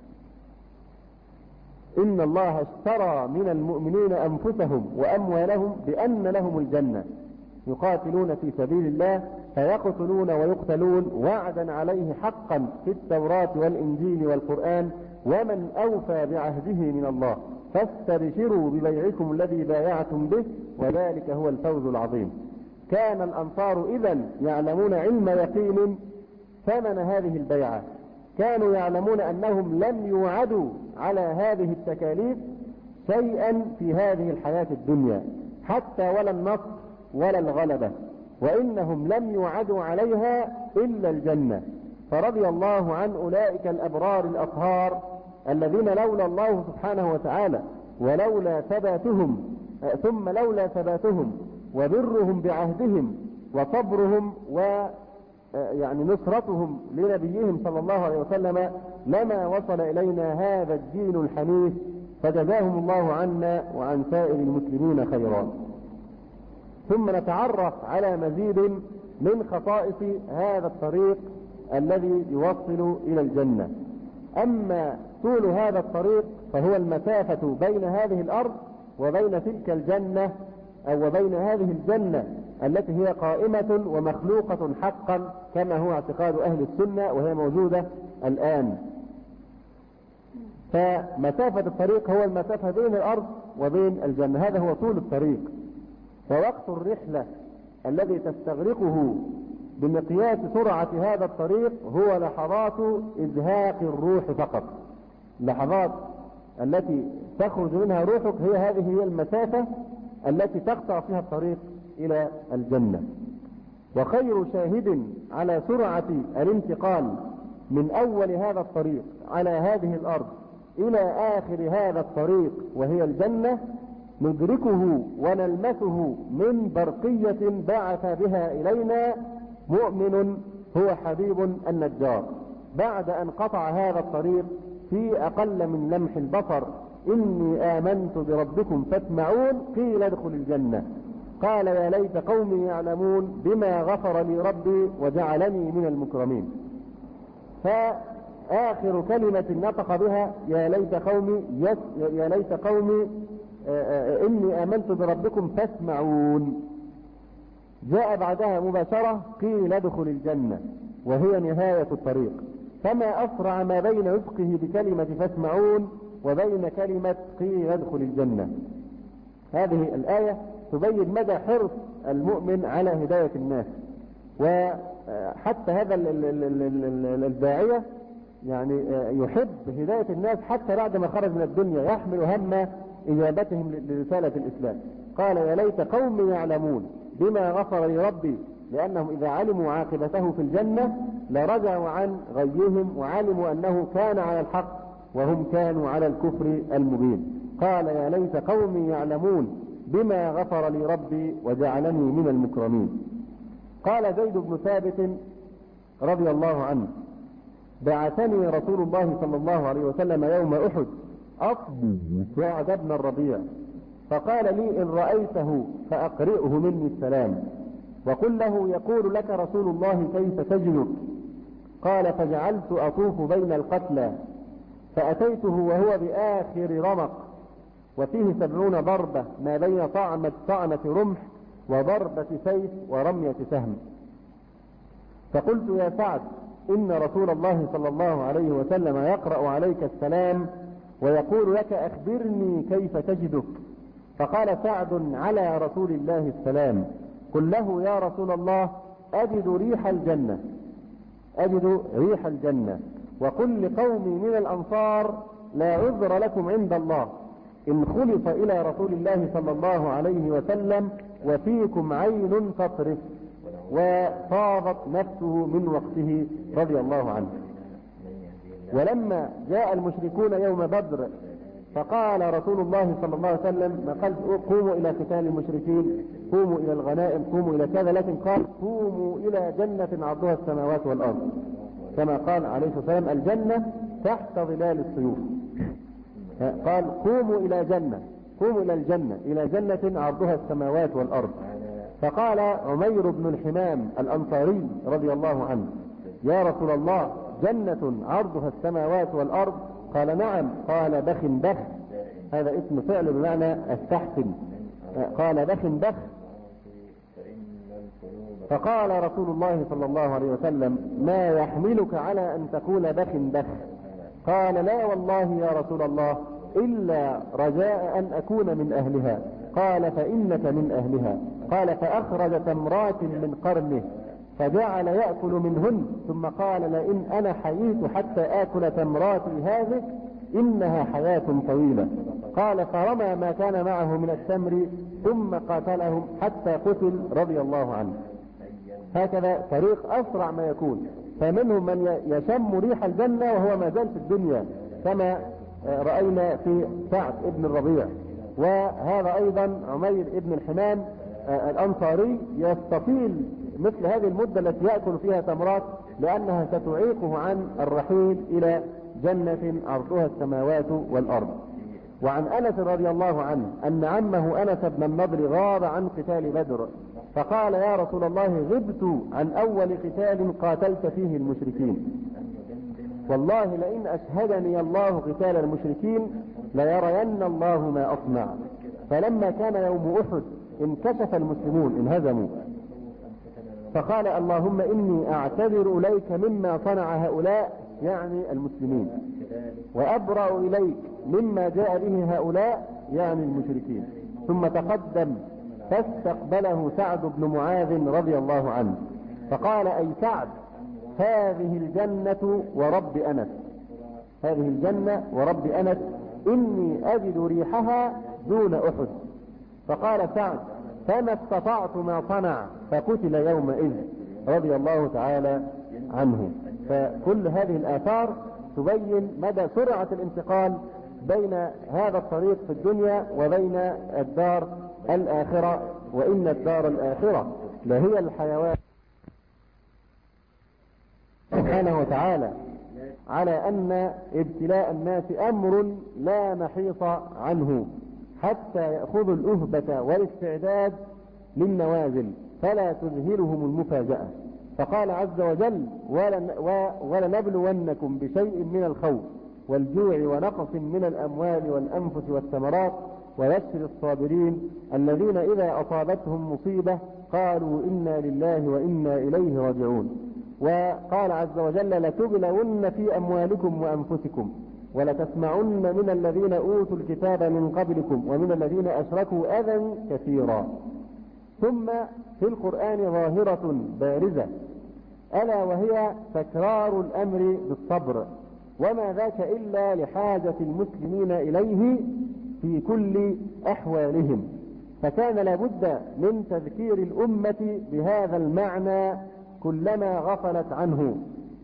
إن الله اشترى من المؤمنين أنفسهم وأموالهم بأن لهم الجنة يقاتلون في سبيل الله فيقتلون ويقتلون وعدا عليه حقا في التوراة والإنجيل والقرآن، ومن أوفى بعهده من الله، فاستبشروا ببيعكم الذي بايعتم به وذلك هو الفوز العظيم. كان الأنصار إذن يعلمون علم يقين ثمن هذه البيعة، كانوا يعلمون أنهم لم يوعدوا على هذه التكاليف شيئا في هذه الحياة الدنيا حتى ولا النصر ولا الغلبة، وإنهم لم يوعدوا عليها إلا الجنة. فرضي الله عن أولئك الأبرار الأطهار الذين لولا الله سبحانه وتعالى ولولا ثباتهم ثم لولا ثباتهم وبرهم بعهدهم وصبرهم يعني نصرتهم لنبيهم صلى الله عليه وسلم لما وصل إلينا هذا الدين الحنيف، فجزاهم الله عنا وعن سائر المسلمين خيرا. ثم نتعرف على مزيد من خصائص هذا الطريق الذي يوصل إلى الجنة. أما طول هذا الطريق فهو المسافة بين هذه الأرض وبين تلك الجنة أو وبين هذه الجنة التي هي قائمة ومخلوقة حقا كما هو اعتقاد أهل السنة وهي موجودة الآن. فمسافة الطريق هو المسافة بين الأرض وبين الجنة، هذا هو طول الطريق. فوقت الرحلة الذي تستغرقه بمقياس سرعة هذا الطريق هو لحظات إزهاق الروح فقط، لحظات التي تخرج منها روحك هذه هي المسافة التي تقطع فيها الطريق إلى الجنة. وخير شاهد على سرعة الانتقال من أول هذا الطريق على هذه الأرض إلى آخر هذا الطريق وهي الجنة ندركه ونلمسه من برقية بعث بها إلينا مؤمن هو حبيب النجار بعد أن قطع هذا الطريق في أقل من لمح البصر. إني آمنت بربكم فاسمعون قيل ادخل الجنة قال يا ليت قومي يعلمون بما غفر لي ربي وجعلني من المكرمين. فآخر كلمة نطق بها يا ليت قومي إني آمنت بربكم فاسمعون. جاء بعدها مباشرة قيل ادخل الجنة وهي نهاية الطريق. فما أسرع ما بين نطقه بكلمة فاسمعون وبين كلمة قيل ادخل الجنة. هذه الآية تبين مدى حرص المؤمن على هداية الناس حتى هذا الداعية يعني يحب هداية الناس حتى بعد ما خرج من الدنيا، يحمل هم إجابتهم لرسالة الإسلام. قال: يا ليت قوم يعلمون بما غفر لي ربي، لأنهم إذا علموا عاقبته في الجنة لرجعوا عن غيهم وعلموا أنه كان على الحق وهم كانوا على الكفر المبين. قال: يا ليت قوم يعلمون بما غفر لي ربي وجعلني من المكرمين. قال زيد بن ثابت رضي الله عنه: بعثني رسول الله صلى الله عليه وسلم يوم أحد أطلب سعد بن الربيع، فقال لي: إن رأيته فأقرئه مني السلام، وقل له يقول لك رسول الله كيف تجدك. قال: فجعلت أطوف بين القتلى، فأتيته وهو بآخر رمق وفيه 70 ضربة ما بين طعنة رمح وضربة سيف ورمية سهم. فقلت: يا سعد، إن رسول الله صلى الله عليه وسلم يقرأ عليك السلام ويقول لك أخبرني كيف تجدك. فقال سعد: على رسول الله السلام، قل له يا رسول الله أجد ريح الجنة، وقل لقومي من الأنصار لا عذر لكم عند الله إن خلف إلى رسول الله صلى الله عليه وسلم وفيكم عين تطرف. وفاضت نفسه من وقته رضي الله عنه. ولما جاء المشركون يوم بدر فقال رسول الله صلى الله عليه وسلم: قال قوموا إلى قتال المشركين، قوموا إلى الغنائم، قوموا إلى كذا، لكن قال: قوموا إلى جنة عرضها السماوات والأرض، كما قال عليه الصلاة والسلام: الجنة تحت ظلال السيوف. قال: قوموا إلى الجنة، إلى جنة عرضها السماوات والأرض. فقال عمير بن الحمام الأنصاري رضي الله عنه: يا رسول الله، جنة عرضها السماوات والأرض؟ قال: نعم. قال: بخ بخ، هذا اسم فعل بمعنى استحسن. قال: بخ بخ. فقال رسول الله صلى الله عليه وسلم: ما يحملك على أن تقول بخ بخ؟ قال: لا والله يا رسول الله، إلا رجاء أن أكون من أهلها. قال: فإنك من أهلها. قال: فأخرج تمرات من قرنه فجعل يأكل منهن، ثم قال: لئن أنا حييت حتى آكل تمراتي هذه إنها حياة طويلة. قال: فرمى ما كان معه من التمر ثم قاتلهم حتى قتل رضي الله عنه. هكذا طريق أسرع ما يكون. فمنهم من يشم ريح الجنة وهو ما زال في الدنيا، كما رأينا في سعد ابن الربيع. وهذا أيضا عمير ابن الحمام الأنصاري يستطيل مثل هذه المدة التي يأكل فيها تمرات، لأنها ستعيقه عن الرحيل إلى جنة عرضها السماوات والأرض. وعن أنس رضي الله عنه أن عمه أنس بن النضر غاب عن قتال بدر، فقال: يا رسول الله، غبت عن أول قتال قاتلت فيه المشركين، والله لئن أشهدني الله قتال المشركين ليرين الله ما أصنع. فلما كان يوم أحد انكشف المسلمون، انهزموا، فقال: اللهم إني أعتذر إليك مما صنع هؤلاء، يعني المسلمين، وأبرأ إليك مما جاء به هؤلاء، يعني المشركين. ثم تقدم فاستقبله سعد بن معاذ رضي الله عنه فقال: أي سعد، هذه الجنة ورب أنس، هذه الجنة ورب أنس، إني أجد ريحها دون أحد. فقال سعد: فما استطعت ما صنع، فقتل يومئذ رضي الله تعالى عنه. فكل هذه الآثار تبين مدى سرعة الانتقال بين هذا الطريق في الدنيا وبين الدار الآخرة، وإن الدار الآخرة لهي الحيوان سبحانه وتعالى على أن ابتلاء الناس أمر لا محيص عنه حتى يأخذوا الأهبة والاستعداد للنوازل فلا تذهلهم المفاجأة. فقال عز وجل: ولنبلونكم بشيء من الخوف والجوع ونقص من الأموال والأنفس والثمرات وبشر الصابرين الذين إذا أصابتهم مصيبة قالوا إنا لله وإنا إليه راجعون. وقال عز وجل: لتبلون في أموالكم وأنفسكم ولتسمعن من الذين أوتوا الكتاب من قبلكم ومن الذين أشركوا أذى كثيرا. ثم في القرآن ظاهرة بارزة ألا وهي تكرار الأمر بالصبر، وما ذاك إلا لحاجة المسلمين إليه في كل أحوالهم، فكان لابد من تذكير الأمة بهذا المعنى كلما غفلت عنه.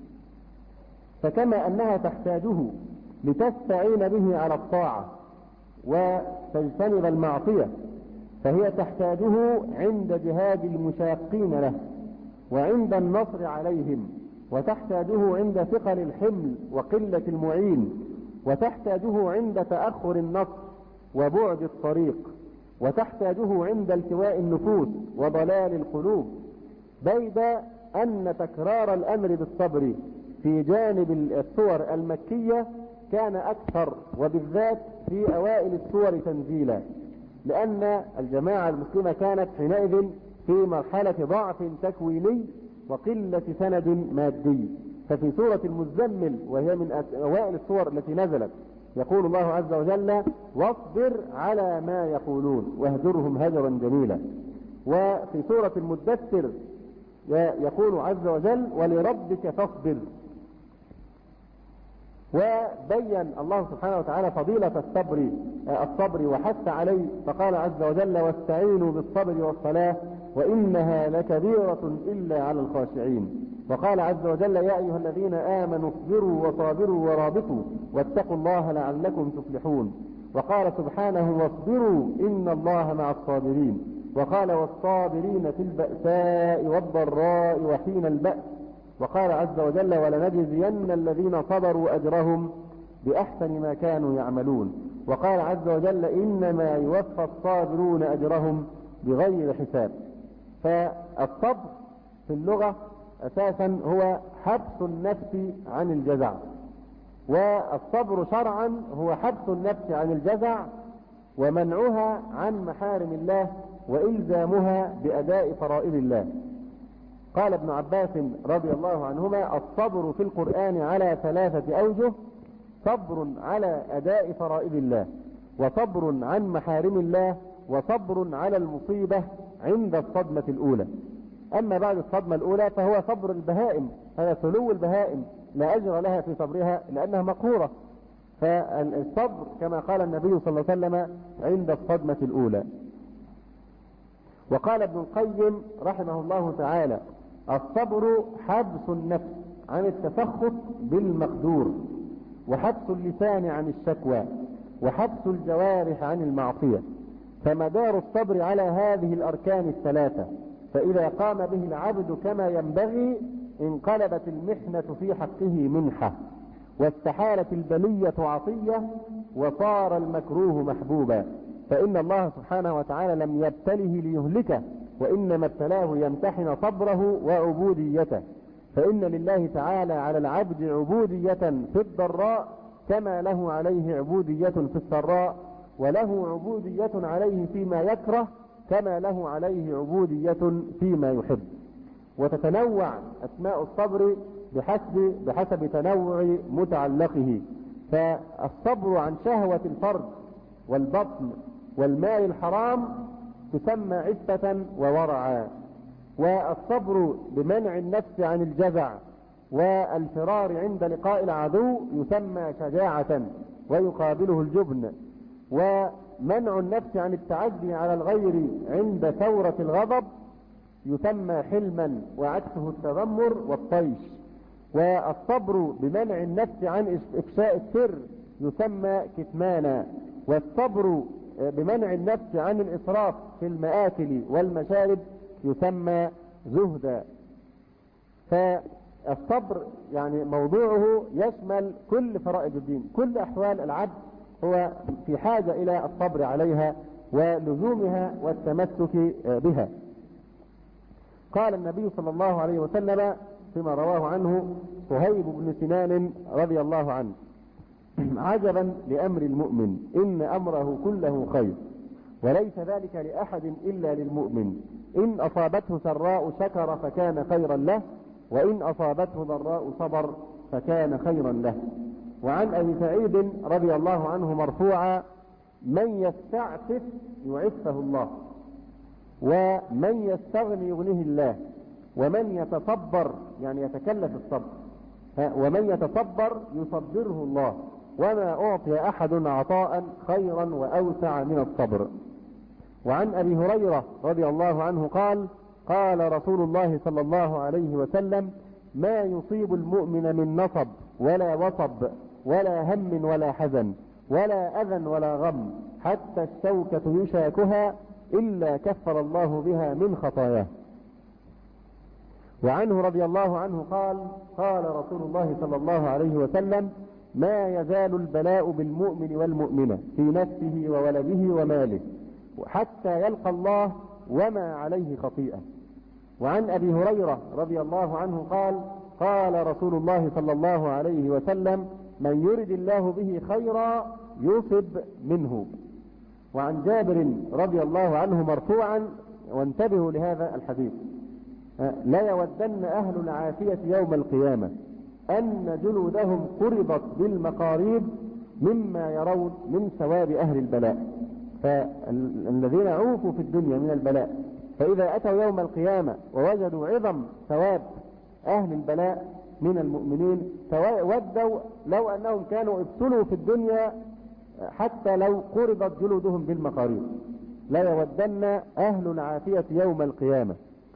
فكما أنها تحتاجه لتستعين به على الطاعة وتجتنب المعصية، فهي تحتاجه عند جهاد المشاقين له وعند النصر عليهم، وتحتاجه عند ثقل الحمل وقلة المعين، وتحتاجه عند تأخر النصر وبعد الطريق، وتحتاجه عند التواء النفوس وضلال القلوب، بيد أن تكرار الأمر بالصبر في جانب السور المكية كان أكثر، وبالذات في أوائل السور تنزيلا، لأن الجماعة المسلمة كانت حينئذ في مرحلة ضعف تكويني وقلة سند مادي. ففي سورة المزمل، وهي من أوائل السور التي نزلت، يقول الله عز وجل: واصبر على ما يقولون واهجرهم هجرا جميلا. وفي سورة المدثر يقول عز وجل: ولربك فاصبر. وبين الله سبحانه وتعالى فضيلة الصبر وحث عليه، فقال عز وجل: واستعينوا بالصبر والصلاة وإنها لكبيرة إلا على الخاشعين. وقال عز وجل: يا أيها الذين آمنوا اصبروا وصابروا ورابطوا واتقوا الله لعلكم تفلحون. وقال سبحانه: واصبروا إن الله مع الصابرين. وقال: والصابرين في البأساء والضراء وحين البأس. وقال عز وجل: ولنجزين الذين صبروا أجرهم بأحسن ما كانوا يعملون. وقال عز وجل: إنما يوفى الصابرون أجرهم بغير حساب. فالصبر في اللغة أساسا هو حبس النفس عن الجزع، والصبر شرعا هو حبس النفس عن الجزع ومنعها عن محارم الله وإلزامها بأداء فرائض الله. قال ابن عباس رضي الله عنهما: الصبر في القرآن على 3 أوجه: صبر على أداء فرائض الله، وصبر عن محارم الله، وصبر على المصيبة عند الصدمة الأولى. أما بعد الصدمة الأولى فهو صبر البهائم، هذا سلو البهائم لا أجر لها في صبرها لأنها مقهورة. فالصبر كما قال النبي صلى الله عليه وسلم عند الصدمة الأولى. وقال ابن القيم رحمه الله تعالى: الصبر حبس النفس عن التسخط بالمقدور، وحبس اللسان عن الشكوى، وحبس الجوارح عن المعصية. فمدار الصبر على هذه الأركان ال3، فإذا قام به العبد كما ينبغي انقلبت المحنة في حقه منحة، واستحالت البلية عطية، وصار المكروه محبوبا. فإن الله سبحانه وتعالى لم يبتله ليهلكه، وإنما ابتلاه يمتحن صبره وعبوديته. فإن لله تعالى على العبد عبودية في الضراء كما له عليه عبودية في السراء، وله عبودية عليه فيما يكره كما له عليه عبودية فيما يحب. وتتنوع أسماء الصبر بحسب تنوع متعلقه. فالصبر عن شهوة الفرج والبطن والمال الحرام تسمى عفة وورعا. والصبر بمنع النفس عن الجزع والفرار عند لقاء العدو يسمى شجاعة ويقابله الجبن. ومنع النفس عن التعدي على الغير عند ثورة الغضب يسمى حلما، وعكسه التذمر والطيش. والصبر بمنع النفس عن إفشاء السر يسمى كتمانا. والصبر بمنع النفس عن الإسراف في المآكل والمشارب يسمى زهدا. فالصبر يعني موضوعه يشمل كل فرائض الدين، كل أحوال العبد هو في حاجة إلى الصبر عليها ولزومها والتمسك بها. قال النبي صلى الله عليه وسلم فيما رواه عنه صهيب بن سنان رضي الله عنه: عجبا لأمر المؤمن، إن أمره كله خير، وليس ذلك لأحد إلا للمؤمن، إن أصابته سراء شكر فكان خيرا له، وإن أصابته ضراء صبر فكان خيرا له. وعن أبي سعيد رضي الله عنه مرفوعا: من يستعفف يعفه الله، ومن يستغني يغنيه الله، ومن يتصبر يعني يتكلف الصبر، ومن يتصبر يصبره الله، وما أعطي أحد عطاء خيرا وأوسع من الصبر. وعن أبي هريرة رضي الله عنه قال: قال رسول الله صلى الله عليه وسلم: ما يصيب المؤمن من نصب ولا وصب ولا هم ولا حزن ولا أذى ولا غم حتى الشوكة يشاكها إلا كفر الله بها من خطاياه. وعنه رضي الله عنه قال: قال رسول الله صلى الله عليه وسلم: ما يزال البلاء بالمؤمن والمؤمنة في نفسه وولده وماله حتى يلقى الله وما عليه خطيئة. وعن أبي هريرة رضي الله عنه قال: قال رسول الله صلى الله عليه وسلم: من يرد الله به خيرا يصب منه. وعن جابر رضي الله عنه مرفوعا، وانتبهوا لهذا الحديث: لا يودن أهل العافية يوم القيامة أن جلودهم قرضت بالمقاريض مما يرون من ثواب أهل البلاء. فالذين عوفوا في الدنيا من البلاء فإذا أتوا يوم القيامة ووجدوا عظم ثواب أهل البلاء من المؤمنين ودوا لو أنهم كانوا ابتلوا في الدنيا حتى لو قرضت جلودهم بالمقاريض. لا يودن أهل العافية يوم القيامة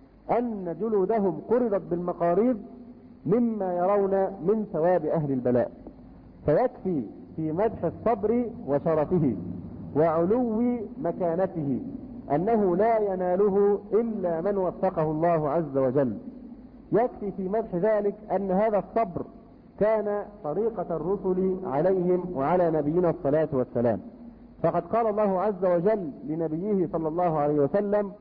أن جلودهم قرضت بالمقاريض مما يرون من ثواب أهل البلاء. فيكفي في مدح الصبر وشرفه وعلو مكانته أنه لا يناله إلا من وفقه الله عز وجل. يكفي في مدح ذلك أن هذا الصبر كان طريقة الرسل عليهم وعلى نبينا الصلاة والسلام. فقد قال الله عز وجل لنبيه صلى الله عليه وسلم: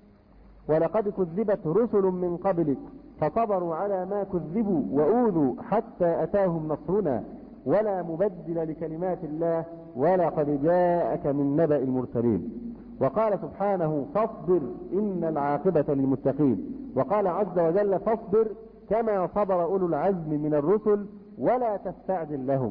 ولقد كذبت رسل من قبلك فصبروا على ما كذبوا وأوذوا حتى أتاهم نصرنا ولا مبدل لكلمات الله ولقد جاءك من نبأ المرسلين. وقال سبحانه: فاصبر إن العاقبة للمتقين. وقال عز وجل: فاصبر كما صبر أولو العزم من الرسل ولا تستعجل لهم.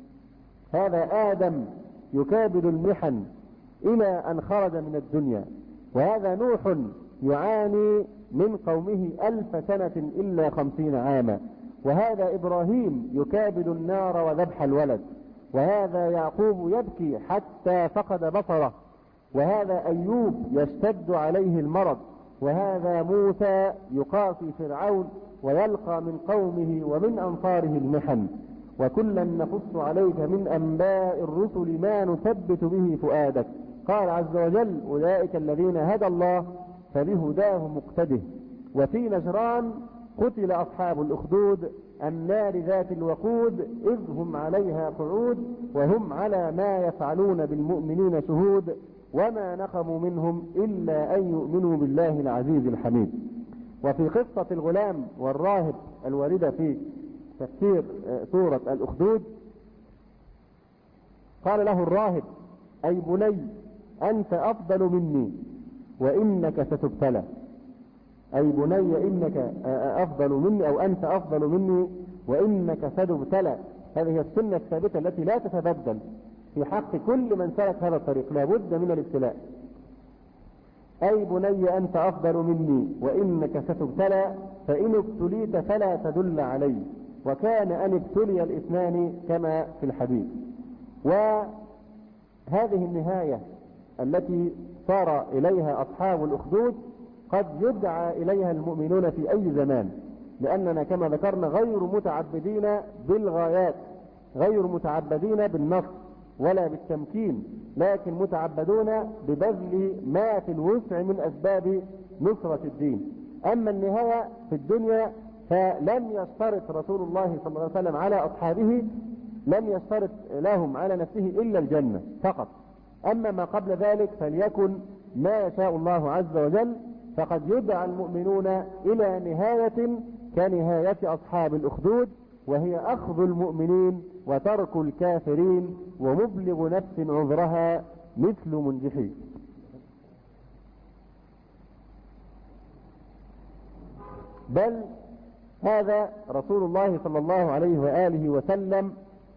هذا آدم يكابد المحن إلى أن خرج من الدنيا، وهذا نوح يعاني من قومه 1000 سنة إلا 50 عاما، وهذا إبراهيم يكابد النار وذبح الولد، وهذا يعقوب يبكي حتى فقد بصره، وهذا أيوب يشتد عليه المرض، وهذا موسى يقاسي فرعون ويلقى من قومه ومن أنصاره المحن. وكلا نقص عليك من أنباء الرسل ما نثبت به فؤادك. قال عز وجل: أولئك الذين هدى الله فبهداه مقتده. وفي نجران قتل أصحاب الأخدود النار ذات الوقود إذ هم عليها قعود وهم على ما يفعلون بالمؤمنين شهود وما نقموا منهم إلا أن يؤمنوا بالله العزيز الحميد. وفي قصة الغلام والراهب الواردة في تفسير سورة الأخدود قال له الراهب: أي بني أنت أفضل مني وإنك ستبتلى. أي بني إنك أفضل مني أو أنت أفضل مني وإنك ستبتلى. هذه هي السنة الثابتة التي لا تتبدل في حق كل من سلك هذا الطريق، لا بد من الابتلاء. أي بني أنت أفضل مني وإنك ستبتلى فإن ابتليت فلا تدل علي. وكان أن ابتلي الاثنان كما في الحديث. وهذه النهاية التي صار إليها أصحاب الأخدود قد يدعى إليها المؤمنون في أي زمان، لأننا كما ذكرنا غير متعبدين بالغايات، غير متعبدين بالنصر ولا بالتمكين، لكن متعبدون ببذل ما في الوسع من أسباب نصرة الدين. أما النهاية في الدنيا فلم يشترط رسول الله صلى الله عليه وسلم على أصحابه، لم يشترط لهم على نفسه إلا الجنة فقط. أما ما قبل ذلك فليكن ما يشاء الله عز وجل. فقد يدعى المؤمنون إلى نهاية كنهاية أصحاب الأخدود، وهي أخذ المؤمنين وترك الكافرين ومبلغ نفس عذرها مثل منجحي. بل هذا رسول الله صلى الله عليه وآله وسلم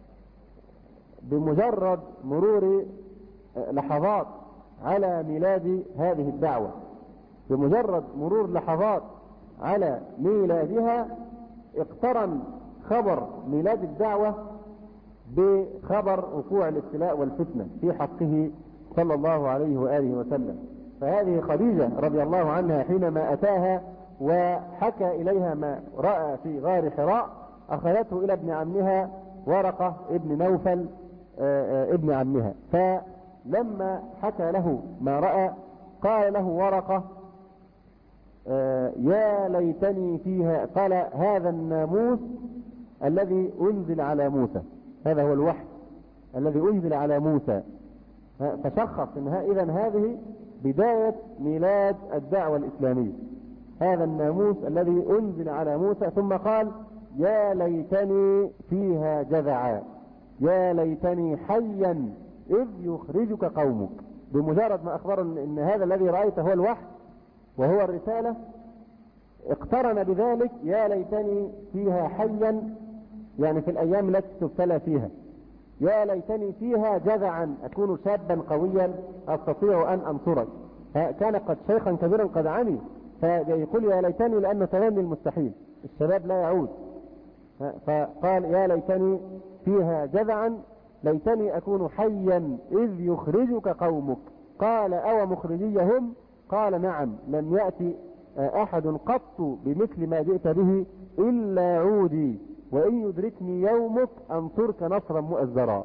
بمجرد مرور لحظات على ميلاد هذه الدعوة، بمجرد مرور لحظات على ميلادها اقترن خبر ميلاد الدعوة بخبر وقوع الابتلاء والفتنة في حقه صلى الله عليه وآله وسلم. فهذه خديجة رضي الله عنها حينما أتاها وحكى إليها ما رأى في غار حراء أخذته إلى ابن عمها ورقة ابن نوفل ابن عمها، فلما حكى له ما رأى قال له ورقة يا ليتني فيها، قال هذا الناموس الذي أنزل على موسى، هذا هو الوحي الذي أنزل على موسى. فشخص إنها إذن هذه بداية ميلاد الدعوة الإسلامية، هذا الناموس الذي أنزل على موسى. ثم قال يا ليتني فيها جذعا، يا ليتني حيا إذ يخرجك قومك. بمجرد ما أخبر إن هذا الذي رأيته هو الوحي وهو الرسالة اقترن بذلك يا ليتني فيها حيا، يعني في الأيام التي تبتلى فيها، يا ليتني فيها جذعا أكون شابا قويا أستطيع أن أنصرك. كان قد شيخا كبيرا قد عمي، فيقول يا ليتني لأنه تمني المستحيل، الشباب لا يعود. فقال يا ليتني فيها جذعا ليتني أكون حيا إذ يخرجك قومك. قال أو مخرجيهم؟ قال نعم، لم يأتي أحد قط بمثل ما جئت به إلا عودي، وإن يدركني يومك أنصرك نصرا مؤزرا.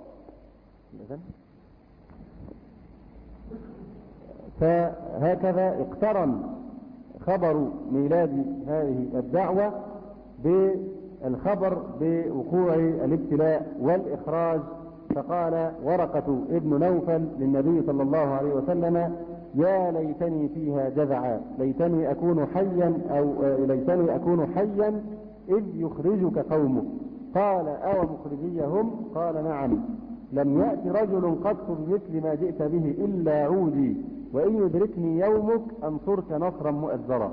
فهكذا اقترن خبر ميلاد هذه الدعوة بالخبر بوقوع الابتلاء والإخراج. فقال ورقة ابن نوفل للنبي صلى الله عليه وسلم يا ليتني فيها جذعا، ليتني أكون حيا أو ليتني أكون حيا إذ يخرجك قومك. قال أو مخرجيهم؟ قال نعم، لم يأتي رجل قط بمثل ما جئت به إلا عودي، وإن يدركني يومك أنصرك نصرا مؤزرا.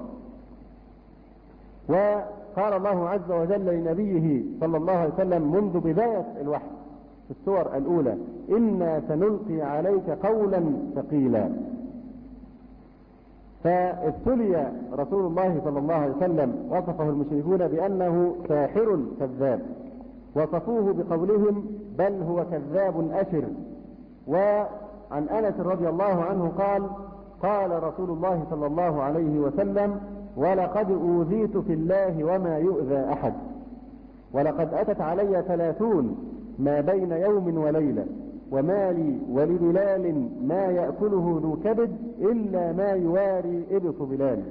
وقال الله عز وجل لنبيه صلى الله عليه وسلم منذ بداية الوحي في السور الأولى إنا سنلقي عليك قولا ثقيلا. فابتلي رسول الله صلى الله عليه وسلم، وصفه المشركون بأنه ساحر كذاب، وصفوه بقولهم بل هو كذاب أشر. وعن أنس رضي الله عنه قال قال رسول الله صلى الله عليه وسلم ولقد أوذيت في الله وما يؤذى أحد، ولقد أتت علي 30 ما بين يوم وليلة، وما لي ولبلال ما يأكله ذو كبد إلا ما يواري إبط بلال.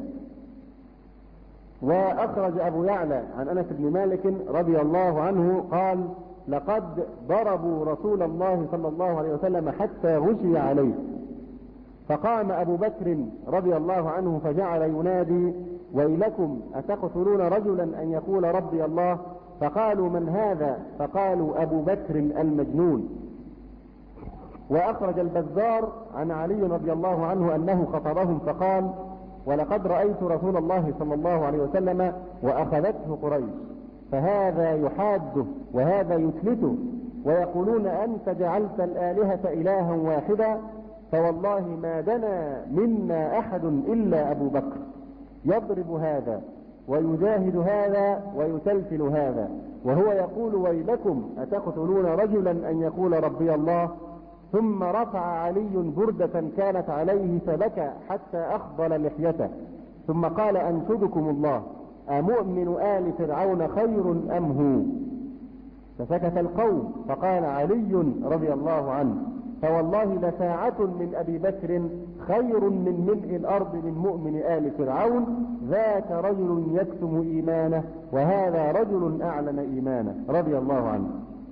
وأخرج أبو يعلى عن أنس بن مالك رضي الله عنه قال لقد ضربوا رسول الله صلى الله عليه وسلم حتى غشي عليه، فقام أبو بكر رضي الله عنه فجعل ينادي ويلكم أتقتلون رجلا أن يقول ربي الله؟ فقالوا من هذا؟ فقالوا أبو بكر المجنون. وأخرج البزار عن علي رضي الله عنه أنه خطبهم فقال ولقد رأيت رسول الله صلى الله عليه وسلم وأخذته قريش، فهذا يحاده وهذا يثلته، ويقولون أنت جعلت الآلهة إلها واحدا، فوالله ما دنا منا أحد إلا أبو بكر، يضرب هذا ويجاهد هذا ويتلفل هذا، وهو يقول ويلكم أتقتلون رجلا أن يقول ربي الله؟ ثم رفع علي بردة كانت عليه فبكى حتى أخضل لحيته، ثم قال أنشدكم الله أمؤمن آل فرعون خير أم هو؟ فسكت القوم، فقال علي رضي الله عنه فوالله لساعة من أبي بكر خير من ملء الأرض من مؤمن آل فرعون، ذاك رجل يكتم إيمانه وهذا رجل أعلن إيمانه رضي الله عنه.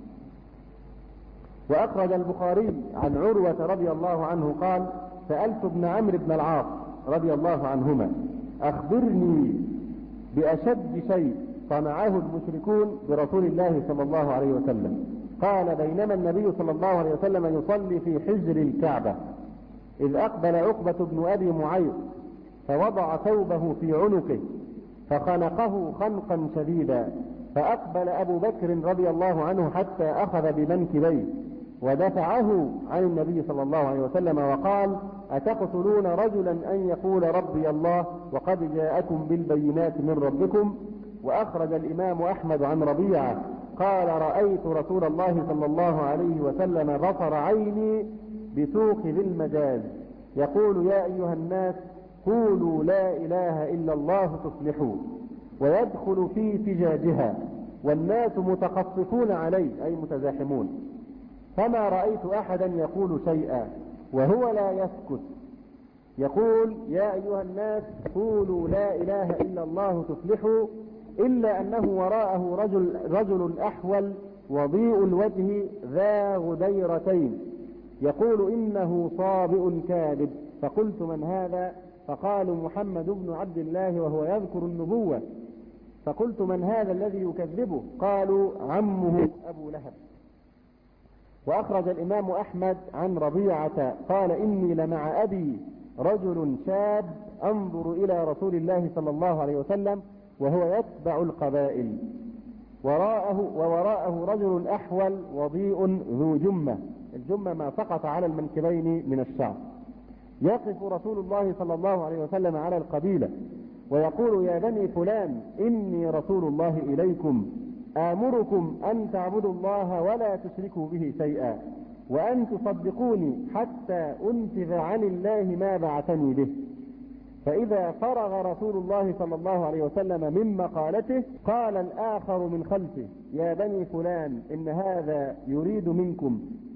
وأخرج البخاري عن عروة رضي الله عنه قال سألت ابن عمرو بن العاص رضي الله عنهما أخبرني بأشد شيء صنعه المشركون برسول الله صلى الله عليه وسلم. قال بينما النبي صلى الله عليه وسلم يصلي في حجر الكعبة إذ أقبل عقبة بن أبي معيط فوضع ثوبه في عنقه فخنقه خنقا شديدا، فأقبل أبو بكر رضي الله عنه حتى أخذ بمنكبيه ودفعه عن النبي صلى الله عليه وسلم وقال: أتقتلون رجلا أن يقول ربي الله وقد جاءكم بالبينات من ربكم؟ وأخرج الإمام أحمد عن ربيعة قال: رأيت رسول الله صلى الله عليه وسلم بصر عيني بسوق ذي المجاز يقول: يا أيها الناس قولوا لا إله إلا الله تفلحوا، ويدخل في فجاجها والناس متخصصون عليه أي متزاحمون، فما رأيت أحدا يقول شيئا وهو لا يسكت، يقول: يا أيها الناس قولوا لا إله إلا الله تفلحوا، إلا أنه وراءه رجل أحول وضيء الوجه ذا غديرتين يقول: إنه صابئ كاذب. فقلت: من هذا؟ فقالوا: محمد بن عبد الله وهو يذكر النبوة. فقلت: من هذا الذي يكذبه؟ قالوا: عمه أبو لهب. وأخرج الإمام أحمد عن ربيعة قال: إني لمع أبي رجل شاب أنظر إلى رسول الله صلى الله عليه وسلم وهو يتبع القبائل، ووراءه رجل أحول وضيء ذو جمة، الجمة ما سقط على المنكبين من الشعر، يقف رسول الله صلى الله عليه وسلم على القبيلة ويقول: يا بني فلان إني رسول الله إليكم آمركم أن تعبدوا الله ولا تشركوا به شيئا، وأن تصدقوني حتى أنفذ عن الله ما بعثني به. فإذا فرغ رسول الله صلى الله عليه وسلم من مقالته قال الآخر من خلفه: يا بني فلان إن هذا يريد منكم